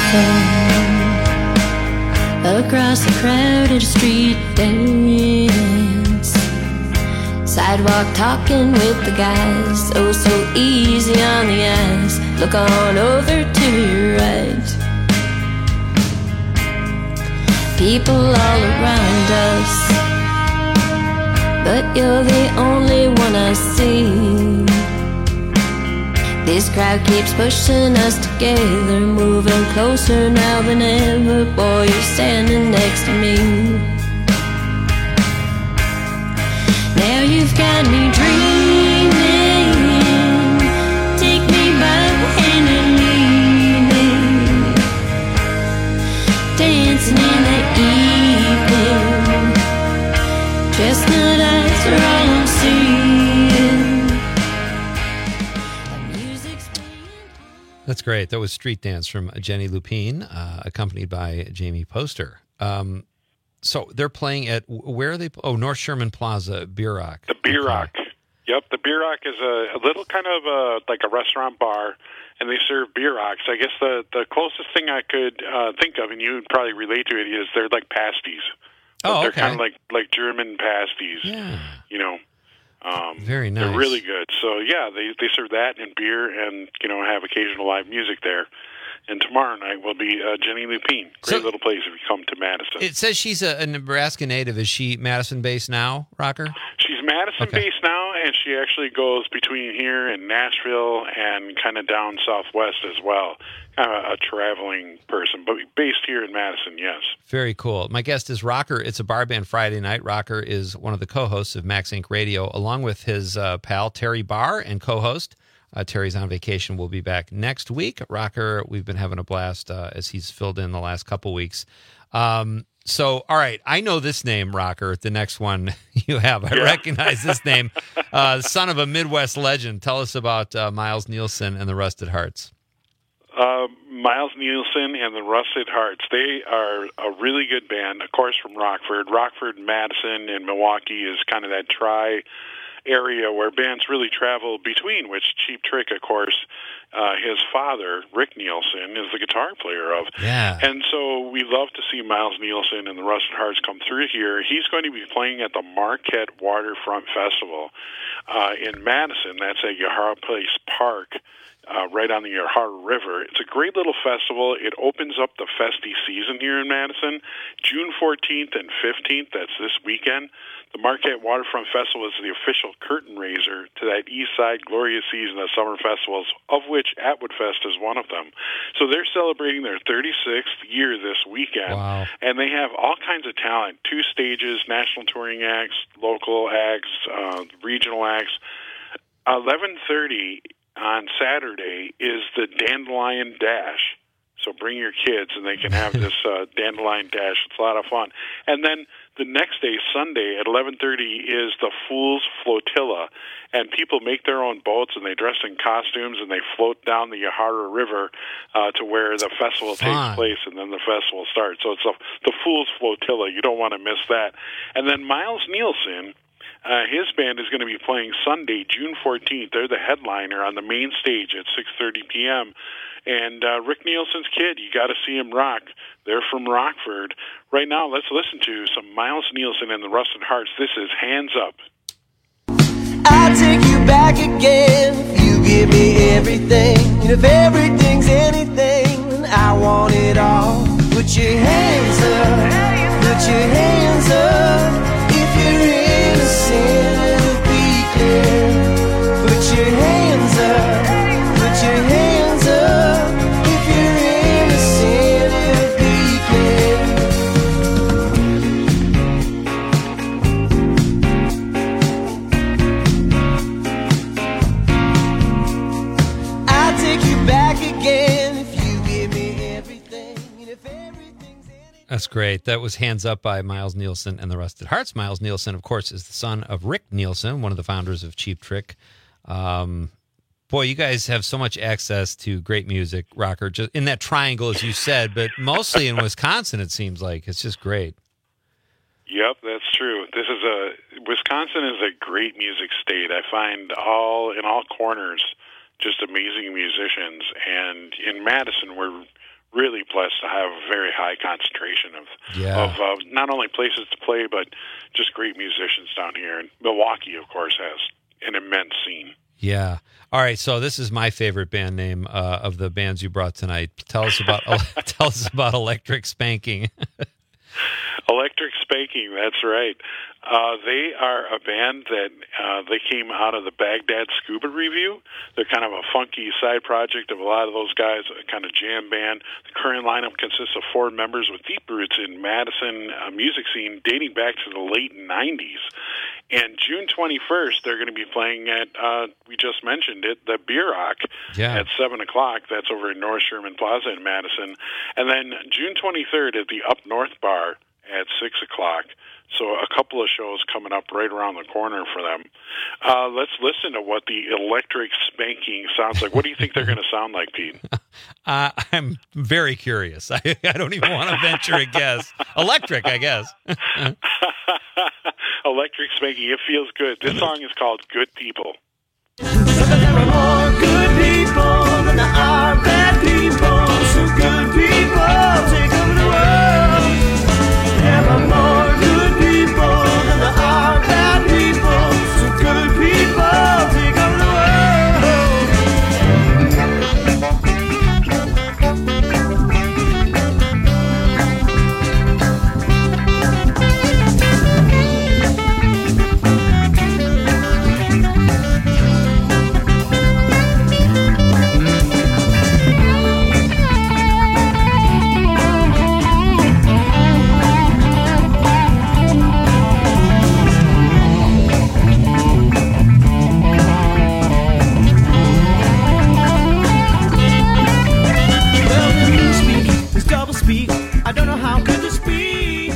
laughing across a crowded street dance. Sidewalk talking with the guys, oh so easy on the eyes. Look on over to your right. People all around us, but you're the only one I see. This crowd keeps pushing us together, moving closer now than ever. Boy, you're standing next to me. Now you've got me dreaming. Take me by the hand and lead me, dancing in the evening. Chestnut eyes are all I'm seeing. That's great. That was Street Dance from Jenny Lupine, uh, accompanied by Jamie Poster. Um, so they're playing at, where are they? Oh, North Sherman Plaza, Beer Rock. The Beer Rock. Yep, the Beer Rock is a, a little kind of a, like a restaurant bar, and they serve beer rocks. I guess the, the closest thing I could uh, think of, and you would probably relate to it, is they're like pasties. But Oh, they're okay. kind of like, like German pasties. Yeah. You know. Um, Very nice. They're really good. So, yeah, they, they serve that and beer and, you know, have occasional live music there. And tomorrow night will be uh, Jenny Lupine. Great So- little place if you come to Madison. It says she's a, a Nebraska native. Is she Madison-based now, Rocker? She's Madison-based now, and she actually goes between here and Nashville and kind of down southwest as well. Kind of a traveling person, but based here in Madison, yes. Very cool. My guest is Rocker. It's a bar band Friday night. Rocker is one of the co-hosts of Max Inc Radio, along with his uh, pal Terry Barr and co-host. Uh, Terry's on vacation. We'll be back next week. Rocker, we've been having a blast uh, as he's filled in the last couple weeks. Um, so, all right, I know this name, Rocker. The next one you have, I Yeah. recognize this name. Uh, son of a Midwest legend. Tell us about uh, Miles Nielsen and the Rusted Hearts. Uh, Miles Nielsen and the Rusted Hearts. They are a really good band, of course, from Rockford. Rockford, Madison, and Milwaukee is kind of that tri area where bands really travel between, which Cheap Trick, of course, uh, his father, Rick Nielsen, is the guitar player of. Yeah. And so we love to see Miles Nielsen and the Rusted Hearts come through here. He's going to be playing at the Marquette Waterfront Festival uh, in Madison. That's at Yahara Place Park. Uh, right on the Yahara River. It's a great little festival. It opens up the festy season here in Madison, June fourteenth and fifteenth. That's this weekend. The Marquette Waterfront Festival is the official curtain raiser to that East Side glorious season of summer festivals, of which Atwood Fest is one of them. So they're celebrating their thirty-sixth year this weekend. Wow. And they have all kinds of talent, two stages, national touring acts, local acts, uh, regional acts. eleven thirty on Saturday is the Dandelion Dash. So bring your kids, and they can have this uh, dandelion dash. It's a lot of fun. And then the next day, Sunday, at eleven thirty, is the Fool's Flotilla. And people make their own boats, and they dress in costumes, and they float down the Yahara River uh, to where the festival Fun. takes place, and then the festival starts. So it's a, the Fool's Flotilla. You don't want to miss that. And then Miles Nielsen, uh, his band is going to be playing Sunday, June fourteenth. They're the headliner on the main stage at six thirty p.m., And uh, Rick Nielsen's kid, you got to see him rock. They're from Rockford. Right now, let's listen to some Miles Nielsen and the Rusted Hearts. This is Hands Up. I'll take you back again if you give me everything. And if everything's anything, then I want it all. Put your hands up, put your hands up. If you're innocent, it'll be clear. Put your hands up, put your hands up. If you're innocent, it'll be clear. I'll take you back again if you give me everything. And if everything's anything. That's great. That was Hands Up by Miles Nielsen and the Rusted Hearts. Miles Nielsen, of course, is the son of Rick Nielsen, one of the founders of Cheap Trick. Um, boy, you guys have so much access to great music, Rocker, just in that triangle, as you said, but mostly in Wisconsin, it seems like. It's just great. Yep, that's true. This is a Wisconsin is a great music state. I find all in all corners just amazing musicians, and in Madison, we're really blessed to have a very high concentration of Yeah. of uh, not only places to play, but just great musicians down here. And Milwaukee, of course, has an immense scene. Yeah. All right. So this is my favorite band name uh, of the bands you brought tonight. Tell us about tell us about Electric Spanking. Electric Spanking, that's right. Uh, they are a band that uh, they came out of the Baghdad Scuba Review. They're kind of a funky side project of a lot of those guys, a kind of jam band. The current lineup consists of four members with deep roots in Madison uh, music scene dating back to the late nineties. And June twenty-first, they're going to be playing at, uh, we just mentioned it, the Beer Rock Yeah. at seven o'clock. That's over in North Sherman Plaza in Madison. And then June twenty-third at the Up North Bar at six o'clock. So a couple of shows coming up right around the corner for them. Uh, let's listen to what the Electric Spanking sounds like. What do you think they're going to sound like, Pete? Uh, I'm very curious. I, I don't even want to venture a guess. Electric, I guess. Electric Spanking, it feels good. This song is called Good People. There are more good people than there are bad people. So good people take over the world. There are more good people than there are bad people. So good people take over the I don't know how could this be.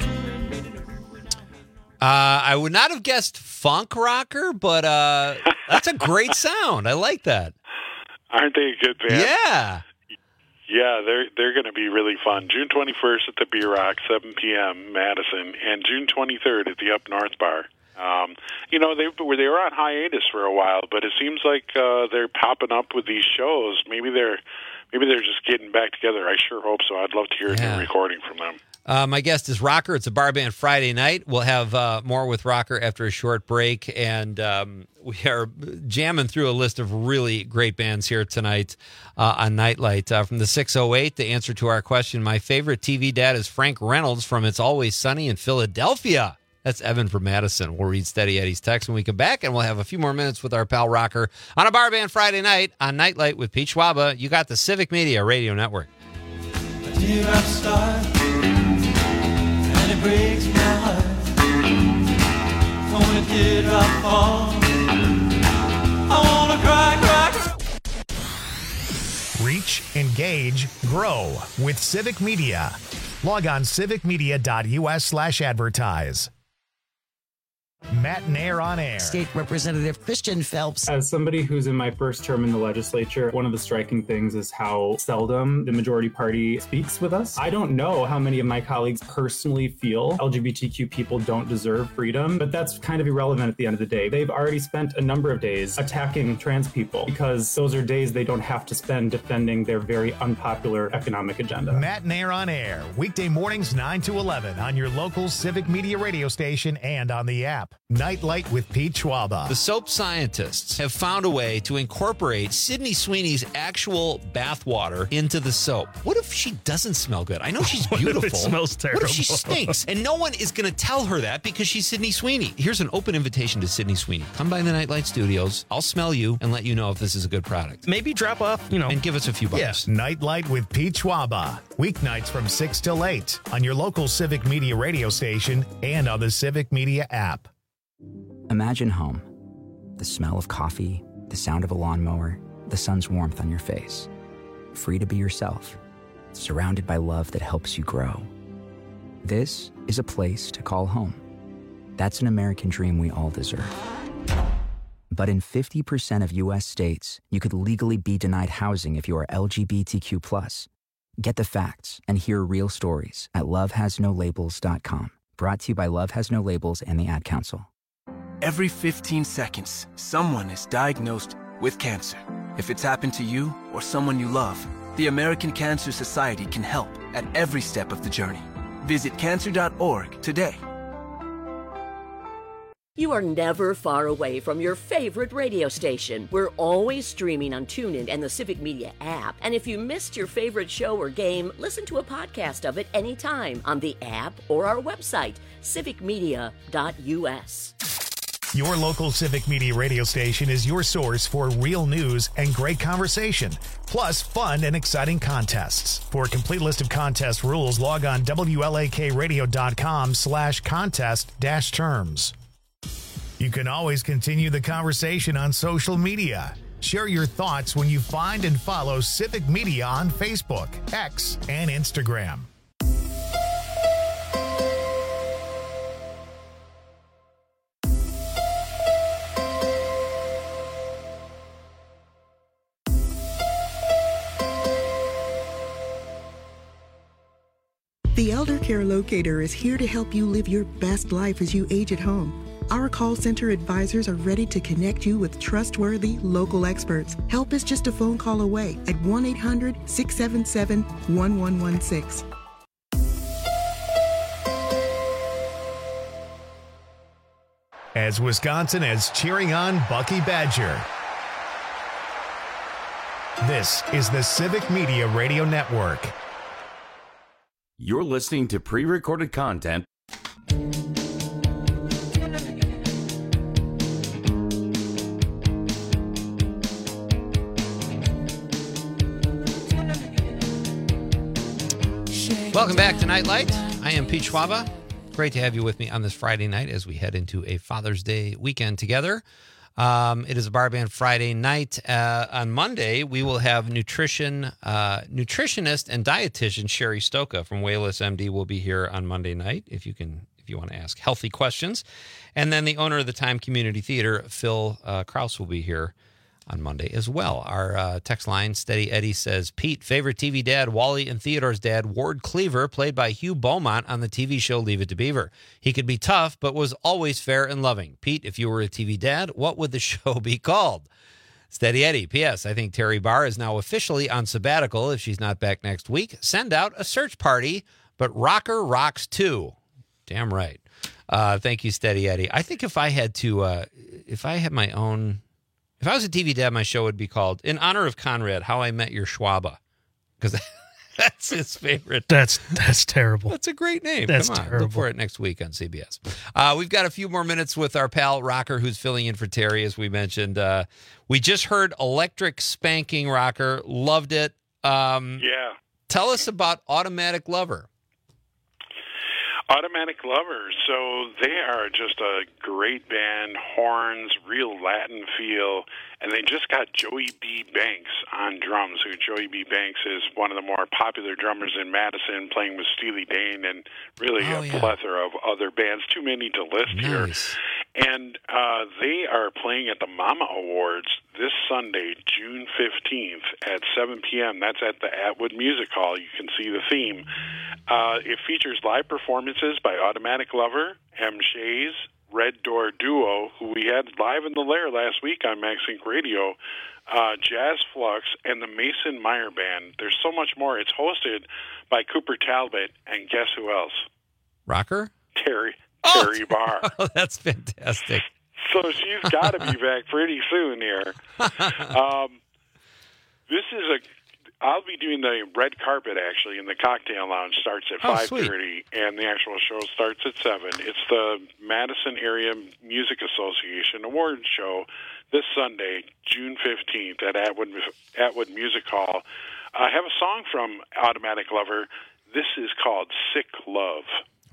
Uh, I would not have guessed funk rocker, but uh, that's a great sound. I like that. Aren't they a good band? Yeah. Yeah, they're they're going to be really fun. June twenty-first at the Beer Rock, seven p.m. Madison, and June twenty-third at the Up North Bar. Um, you know, they were they were on hiatus for a while, but it seems like uh, they're popping up with these shows. Maybe they're maybe they're just getting back together. I sure hope so. I'd love to hear Yeah. a new recording from them. Uh, my guest is Rocker. It's a bar band Friday night. We'll have uh, more with Rocker after a short break, and um, we are jamming through a list of really great bands here tonight uh, on Nightlight. Uh, from the six oh eight, the answer to our question, my favorite T V dad is Frank Reynolds from It's Always Sunny in Philadelphia. That's Evan from Madison. We'll read Steady Eddie's text when we come back, and we'll have a few more minutes with our pal Rocker on a bar band Friday night on Nightlight with Pete Schwaba. You got the Civic Media Radio Network. Dear, I'm starved, and it breaks my heart. When did I fall? I wanna cry, cry, cry. Reach Reach, engage, grow with Civic Media. Log on civicmedia.us slash advertise. Matt Nair on air. State Representative Christian Phelps. As somebody who's in my first term in the legislature, one of the striking things is how seldom the majority party speaks with us. I don't know how many of my colleagues personally feel L G B T Q people don't deserve freedom, but that's kind of irrelevant at the end of the day. They've already spent a number of days attacking trans people because those are days they don't have to spend defending their very unpopular economic agenda. Matt Nair on air, weekday mornings nine to eleven on your local Civic Media radio station and on the app. Nightlight with Pete Schwaba. The soap scientists have found a way to incorporate Sydney Sweeney's actual bathwater into the soap. What if she doesn't smell good? I know she's What if it beautiful. smells What if she terrible? stinks? And no one is going to tell her that because she's Sydney Sweeney. Here's an open invitation to Sydney Sweeney. Come by the Nightlight Studios. I'll smell you and let you know if this is a good product. Maybe drop off, you know. And give us a few bucks. Yes, Nightlight with Pete Schwaba. Weeknights from six till eight on your local Civic Media radio station and on the Civic Media app. Imagine home. The smell of coffee, the sound of a lawnmower, the sun's warmth on your face. Free to be yourself, surrounded by love that helps you grow. This is a place to call home. That's an American dream we all deserve. But in fifty percent of U S states, you could legally be denied housing if you are L G B T Q plus. Get the facts and hear real stories at love has no labels dot com. Brought to you by Love Has No Labels and the Ad Council. Every fifteen seconds, someone is diagnosed with cancer. If it's happened to you or someone you love, the American Cancer Society can help at every step of the journey. Visit cancer dot org today. You are never far away from your favorite radio station. We're always streaming on TuneIn and the Civic Media app. And if you missed your favorite show or game, listen to a podcast of it anytime on the app or our website, civic media dot u s. Your local Civic Media radio station is your source for real news and great conversation, plus fun and exciting contests. For a complete list of contest rules, log on W L A K radio dot com slash contest dash terms. You can always continue the conversation on social media. Share your thoughts when you find and follow Civic Media on Facebook, X, and Instagram. The Elder Care Locator is here to help you live your best life as you age at home. Our call center advisors are ready to connect you with trustworthy local experts. Help is just a phone call away at one eight hundred, six seven seven, one one one six. As Wisconsin is cheering on Bucky Badger. This is the Civic Media Radio Network. You're listening to pre-recorded content. Welcome back to Nightlight. I am Pete Schwaba. Great to have you with me on this Friday night as we head into a Father's Day weekend together. Um, it is a Bar Band Friday night. Uh, on Monday, we will have nutrition uh, nutritionist and dietitian Sherry Stoka from Wayless M D will be here on Monday night. If you can, if you want to ask healthy questions, and then the owner of the Time Community Theater, Phil uh, Kraus, will be here on Monday as well. Our uh, text line, Steady Eddie, says, Pete, favorite T V dad, Wally and Theodore's dad, Ward Cleaver, played by Hugh Beaumont on the T V show Leave It to Beaver. He could be tough, but was always fair and loving. Pete, if you were a T V dad, what would the show be called? Steady Eddie, P S. I think Terry Barr is now officially on sabbatical if she's not back next week. Send out a search party, but Rocker rocks too. Damn right. Uh, thank you, Steady Eddie. I think if I had to, uh, if I had my own... If I was a T V dad, my show would be called, in honor of Conrad, How I Met Your Schwaba. Because that's his favorite. That's that's terrible. That's a great name. That's Come on, terrible. look for it next week on C B S. Uh, we've got a few more minutes with our pal Rocker, who's filling in for Terry, as we mentioned. Uh, we just heard Electric Spanking Rocker. Loved it. Um, yeah. Tell us about Automatic Lover. Automatic Lovers. So they are just a great band, horns, real Latin feel, and they just got Joey B. Banks on drums, who Joey B. Banks is one of the more popular drummers in Madison, playing with Steely Dan and really Oh, a yeah. plethora of other bands, too many to list here. Nice. And uh, they are playing at the Mama Awards this Sunday, June fifteenth at seven p.m. That's at the Atwood Music Hall. You can see the theme. Uh, it features live performances by Automatic Lover, M. Shays, Red Door Duo, who we had live in the Lair last week on MaxSync Radio, uh, Jazz Flux, and the Mason Meyer Band. There's so much more. It's hosted by Cooper Talbot, and guess who else? Rocker? Terry Oh! Terry Barr. Oh, that's fantastic. So she's got to be back pretty soon here. Um, this is a. I'll be doing the red carpet actually, and the cocktail lounge starts at Oh, five sweet. thirty, and the actual show starts at seven. It's the Madison Area Music Association Awards show this Sunday, June fifteenth at Atwood Atwood Music Hall. I have a song from Automatic Lover. This is called "Sick Love."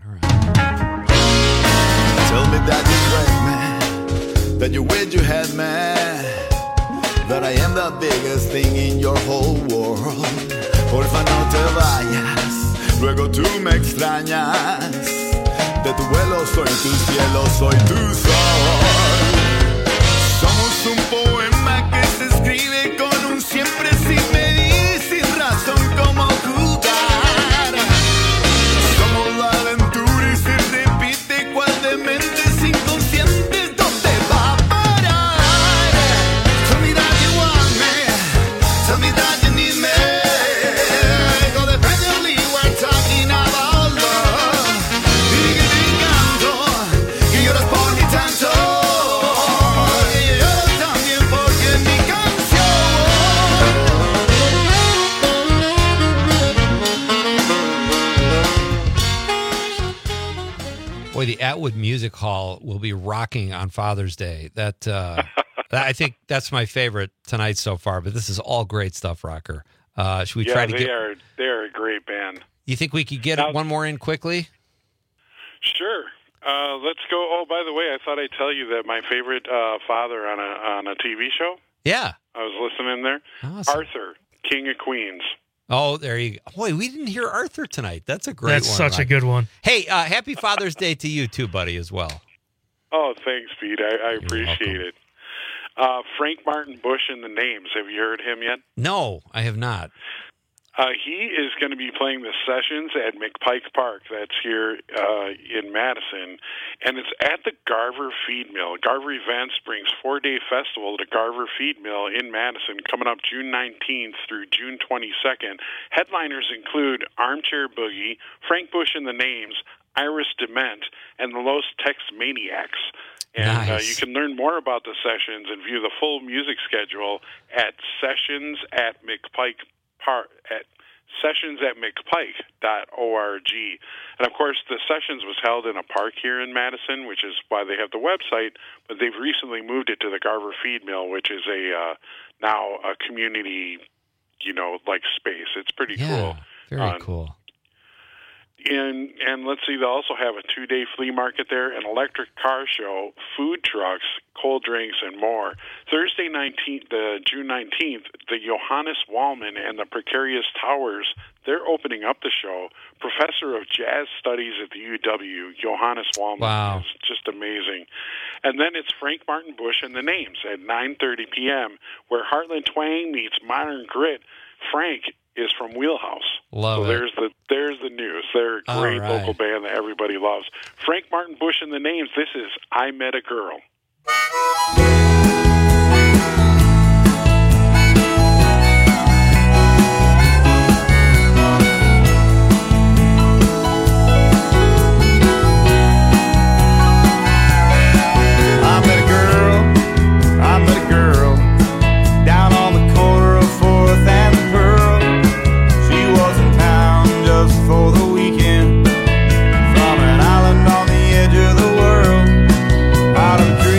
Tell me that you're great, man, that you wish you had, man, that I am the biggest thing in your whole world. Porfa, no te vayas, luego tú me extrañas. De tu vuelo soy tu cielo, soy tu sol. Somos un poema que se escribe con un siempre sin medir, sin razón como jugar. Somos la aventura y se repite cual dementes inconscientes. ¿Dónde va a parar? Tell me that you want me, tell me that you need me. Go definitively we're talking about love. Y que te encanto, que lloras por mi tanto. Y yo también porque mi Boy, the Atwood Music Hall will be rocking on Father's Day. That uh, that- I think that's my favorite tonight so far. But this is all great stuff, Rocker. Uh, should we yeah, try to they get? are they are a great band. You think we could get Now- one more in quickly? Sure. Uh, let's go. Oh, by the way, I thought I'd tell you that my favorite uh, father on a on a T V show. Yeah. I was listening there. Awesome. Arthur, King of Queens. Oh, there you go. Boy, we didn't hear Arthur tonight. That's a great That's one. such a Rocker. good one. Hey, uh, happy Father's Day to you too, buddy, as well. Oh, thanks, Pete. I, I appreciate it. Uh, Frank Martin Bush in the Names. Have you heard him yet? No, I have not. Uh, he is going to be playing the Sessions at McPike Park. That's here uh, in Madison. And it's at the Garver Feed Mill. Garver Events brings four-day festival to Garver Feed Mill in Madison coming up June nineteenth through June twenty-second. Headliners include Armchair Boogie, Frank Bush and the Names, Iris Dement, and the Los Tex Maniacs. And uh, Nice. you can learn more about the Sessions and view the full music schedule at Sessions at McPike Park at sessions at mcpike dot org. And of course, the Sessions was held in a park here in Madison, which is why they have the website. But they've recently moved it to the Garver Feed Mill, which is a uh, now a community, you know, like space. It's pretty Yeah, cool. very Um, cool. And and let's see, they also have a two-day flea market there, an electric car show, food trucks, cold drinks, and more. Thursday nineteenth, the June nineteenth, the Johannes Wallman and the Precarious Towers, they're opening up the show. Professor of Jazz Studies at the U W, Johannes Wallman, Wow. is just amazing. And then it's Frank Martin Bush and the Names at nine thirty p.m., where Heartland Twang meets Modern Grit. Frank is from Wheelhouse. Love so it. there's the there's the news. They're a All great right. local band that everybody loves. Frank Martin Bush and the Names. This is I Met a Girl. I met a girl, I met a girl down on the corner of Fourth and the Pearl. She was in town just for the weekend, from an island on the edge of the world, out of a dream.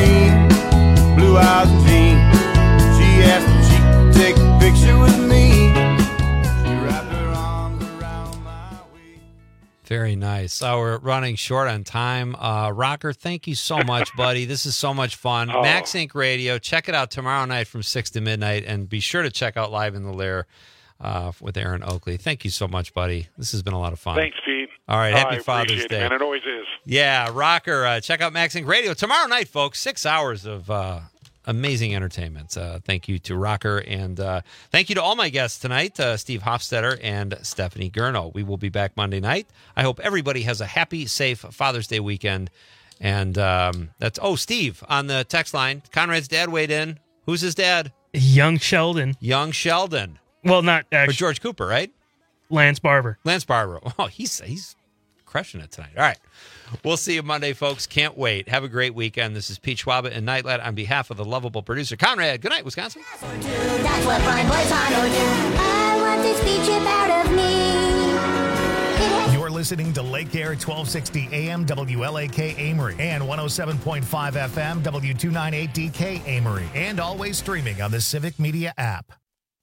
nice. Uh, we're running short on time. Uh, Rocker, thank you so much, buddy. This is so much fun. Oh. Max Inc Radio. Check it out tomorrow night from six to midnight, and be sure to check out Live in the Lair uh, with Aaron Oakley. Thank you so much, buddy. This has been a lot of fun. Thanks, Pete. All right, Oh, happy I Father's appreciate Day. it, man. It always is. Yeah, Rocker. Uh, check out Max Inc Radio tomorrow night, folks. Six hours of uh, amazing entertainment. Uh, thank you to Rocker, and uh, thank you to all my guests tonight, uh, Steve Hofstetter and Stephanie Gurno. We will be back Monday night. I hope everybody has a happy, safe Father's Day weekend. And um, that's, oh, Steve on the text line. Conrad's dad weighed in. Who's his dad? Young Sheldon. Young Sheldon. Well, not actually. Or George Cooper, right? Lance Barber. Lance Barber. Oh, he's he's crushing it tonight. All right. We'll see you Monday, folks. Can't wait. Have a great weekend. This is Pete Schwab and Nightlight on behalf of the lovable producer, Conrad. Good night, Wisconsin. That's what Prime Boys on O do. I want this beach trip out of me. You're listening to Lake Air twelve sixty A M W L A K Amory and one oh seven point five F M W two ninety-eight D K Amory, and always streaming on the Civic Media app.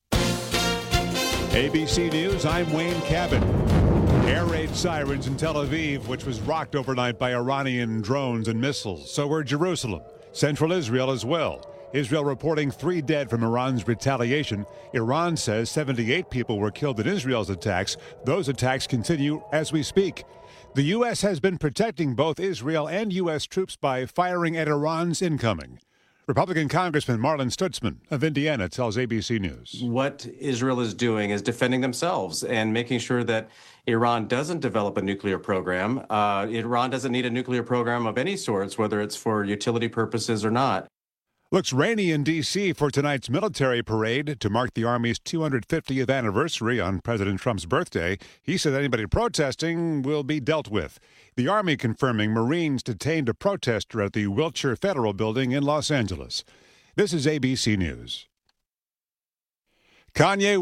A B C News, I'm Wayne Cabot. Air raid sirens in Tel Aviv, which was rocked overnight by Iranian drones and missiles. So were Jerusalem, central Israel as well. Israel reporting three dead from Iran's retaliation. Iran says seventy-eight people were killed in Israel's attacks. Those attacks continue as we speak. The U S has been protecting both Israel and U S troops by firing at Iran's incoming. Republican Congressman Marlon Stutzman of Indiana tells A B C News. What Israel is doing is defending themselves and making sure that Iran doesn't develop a nuclear program. Uh, Iran doesn't need a nuclear program of any sorts, whether it's for utility purposes or not. Looks rainy in D C for tonight's military parade to mark the Army's two hundred fiftieth anniversary on President Trump's birthday. He said anybody protesting will be dealt with. The Army confirming Marines detained a protester at the Wilshire Federal Building in Los Angeles. This is A B C News. Kanye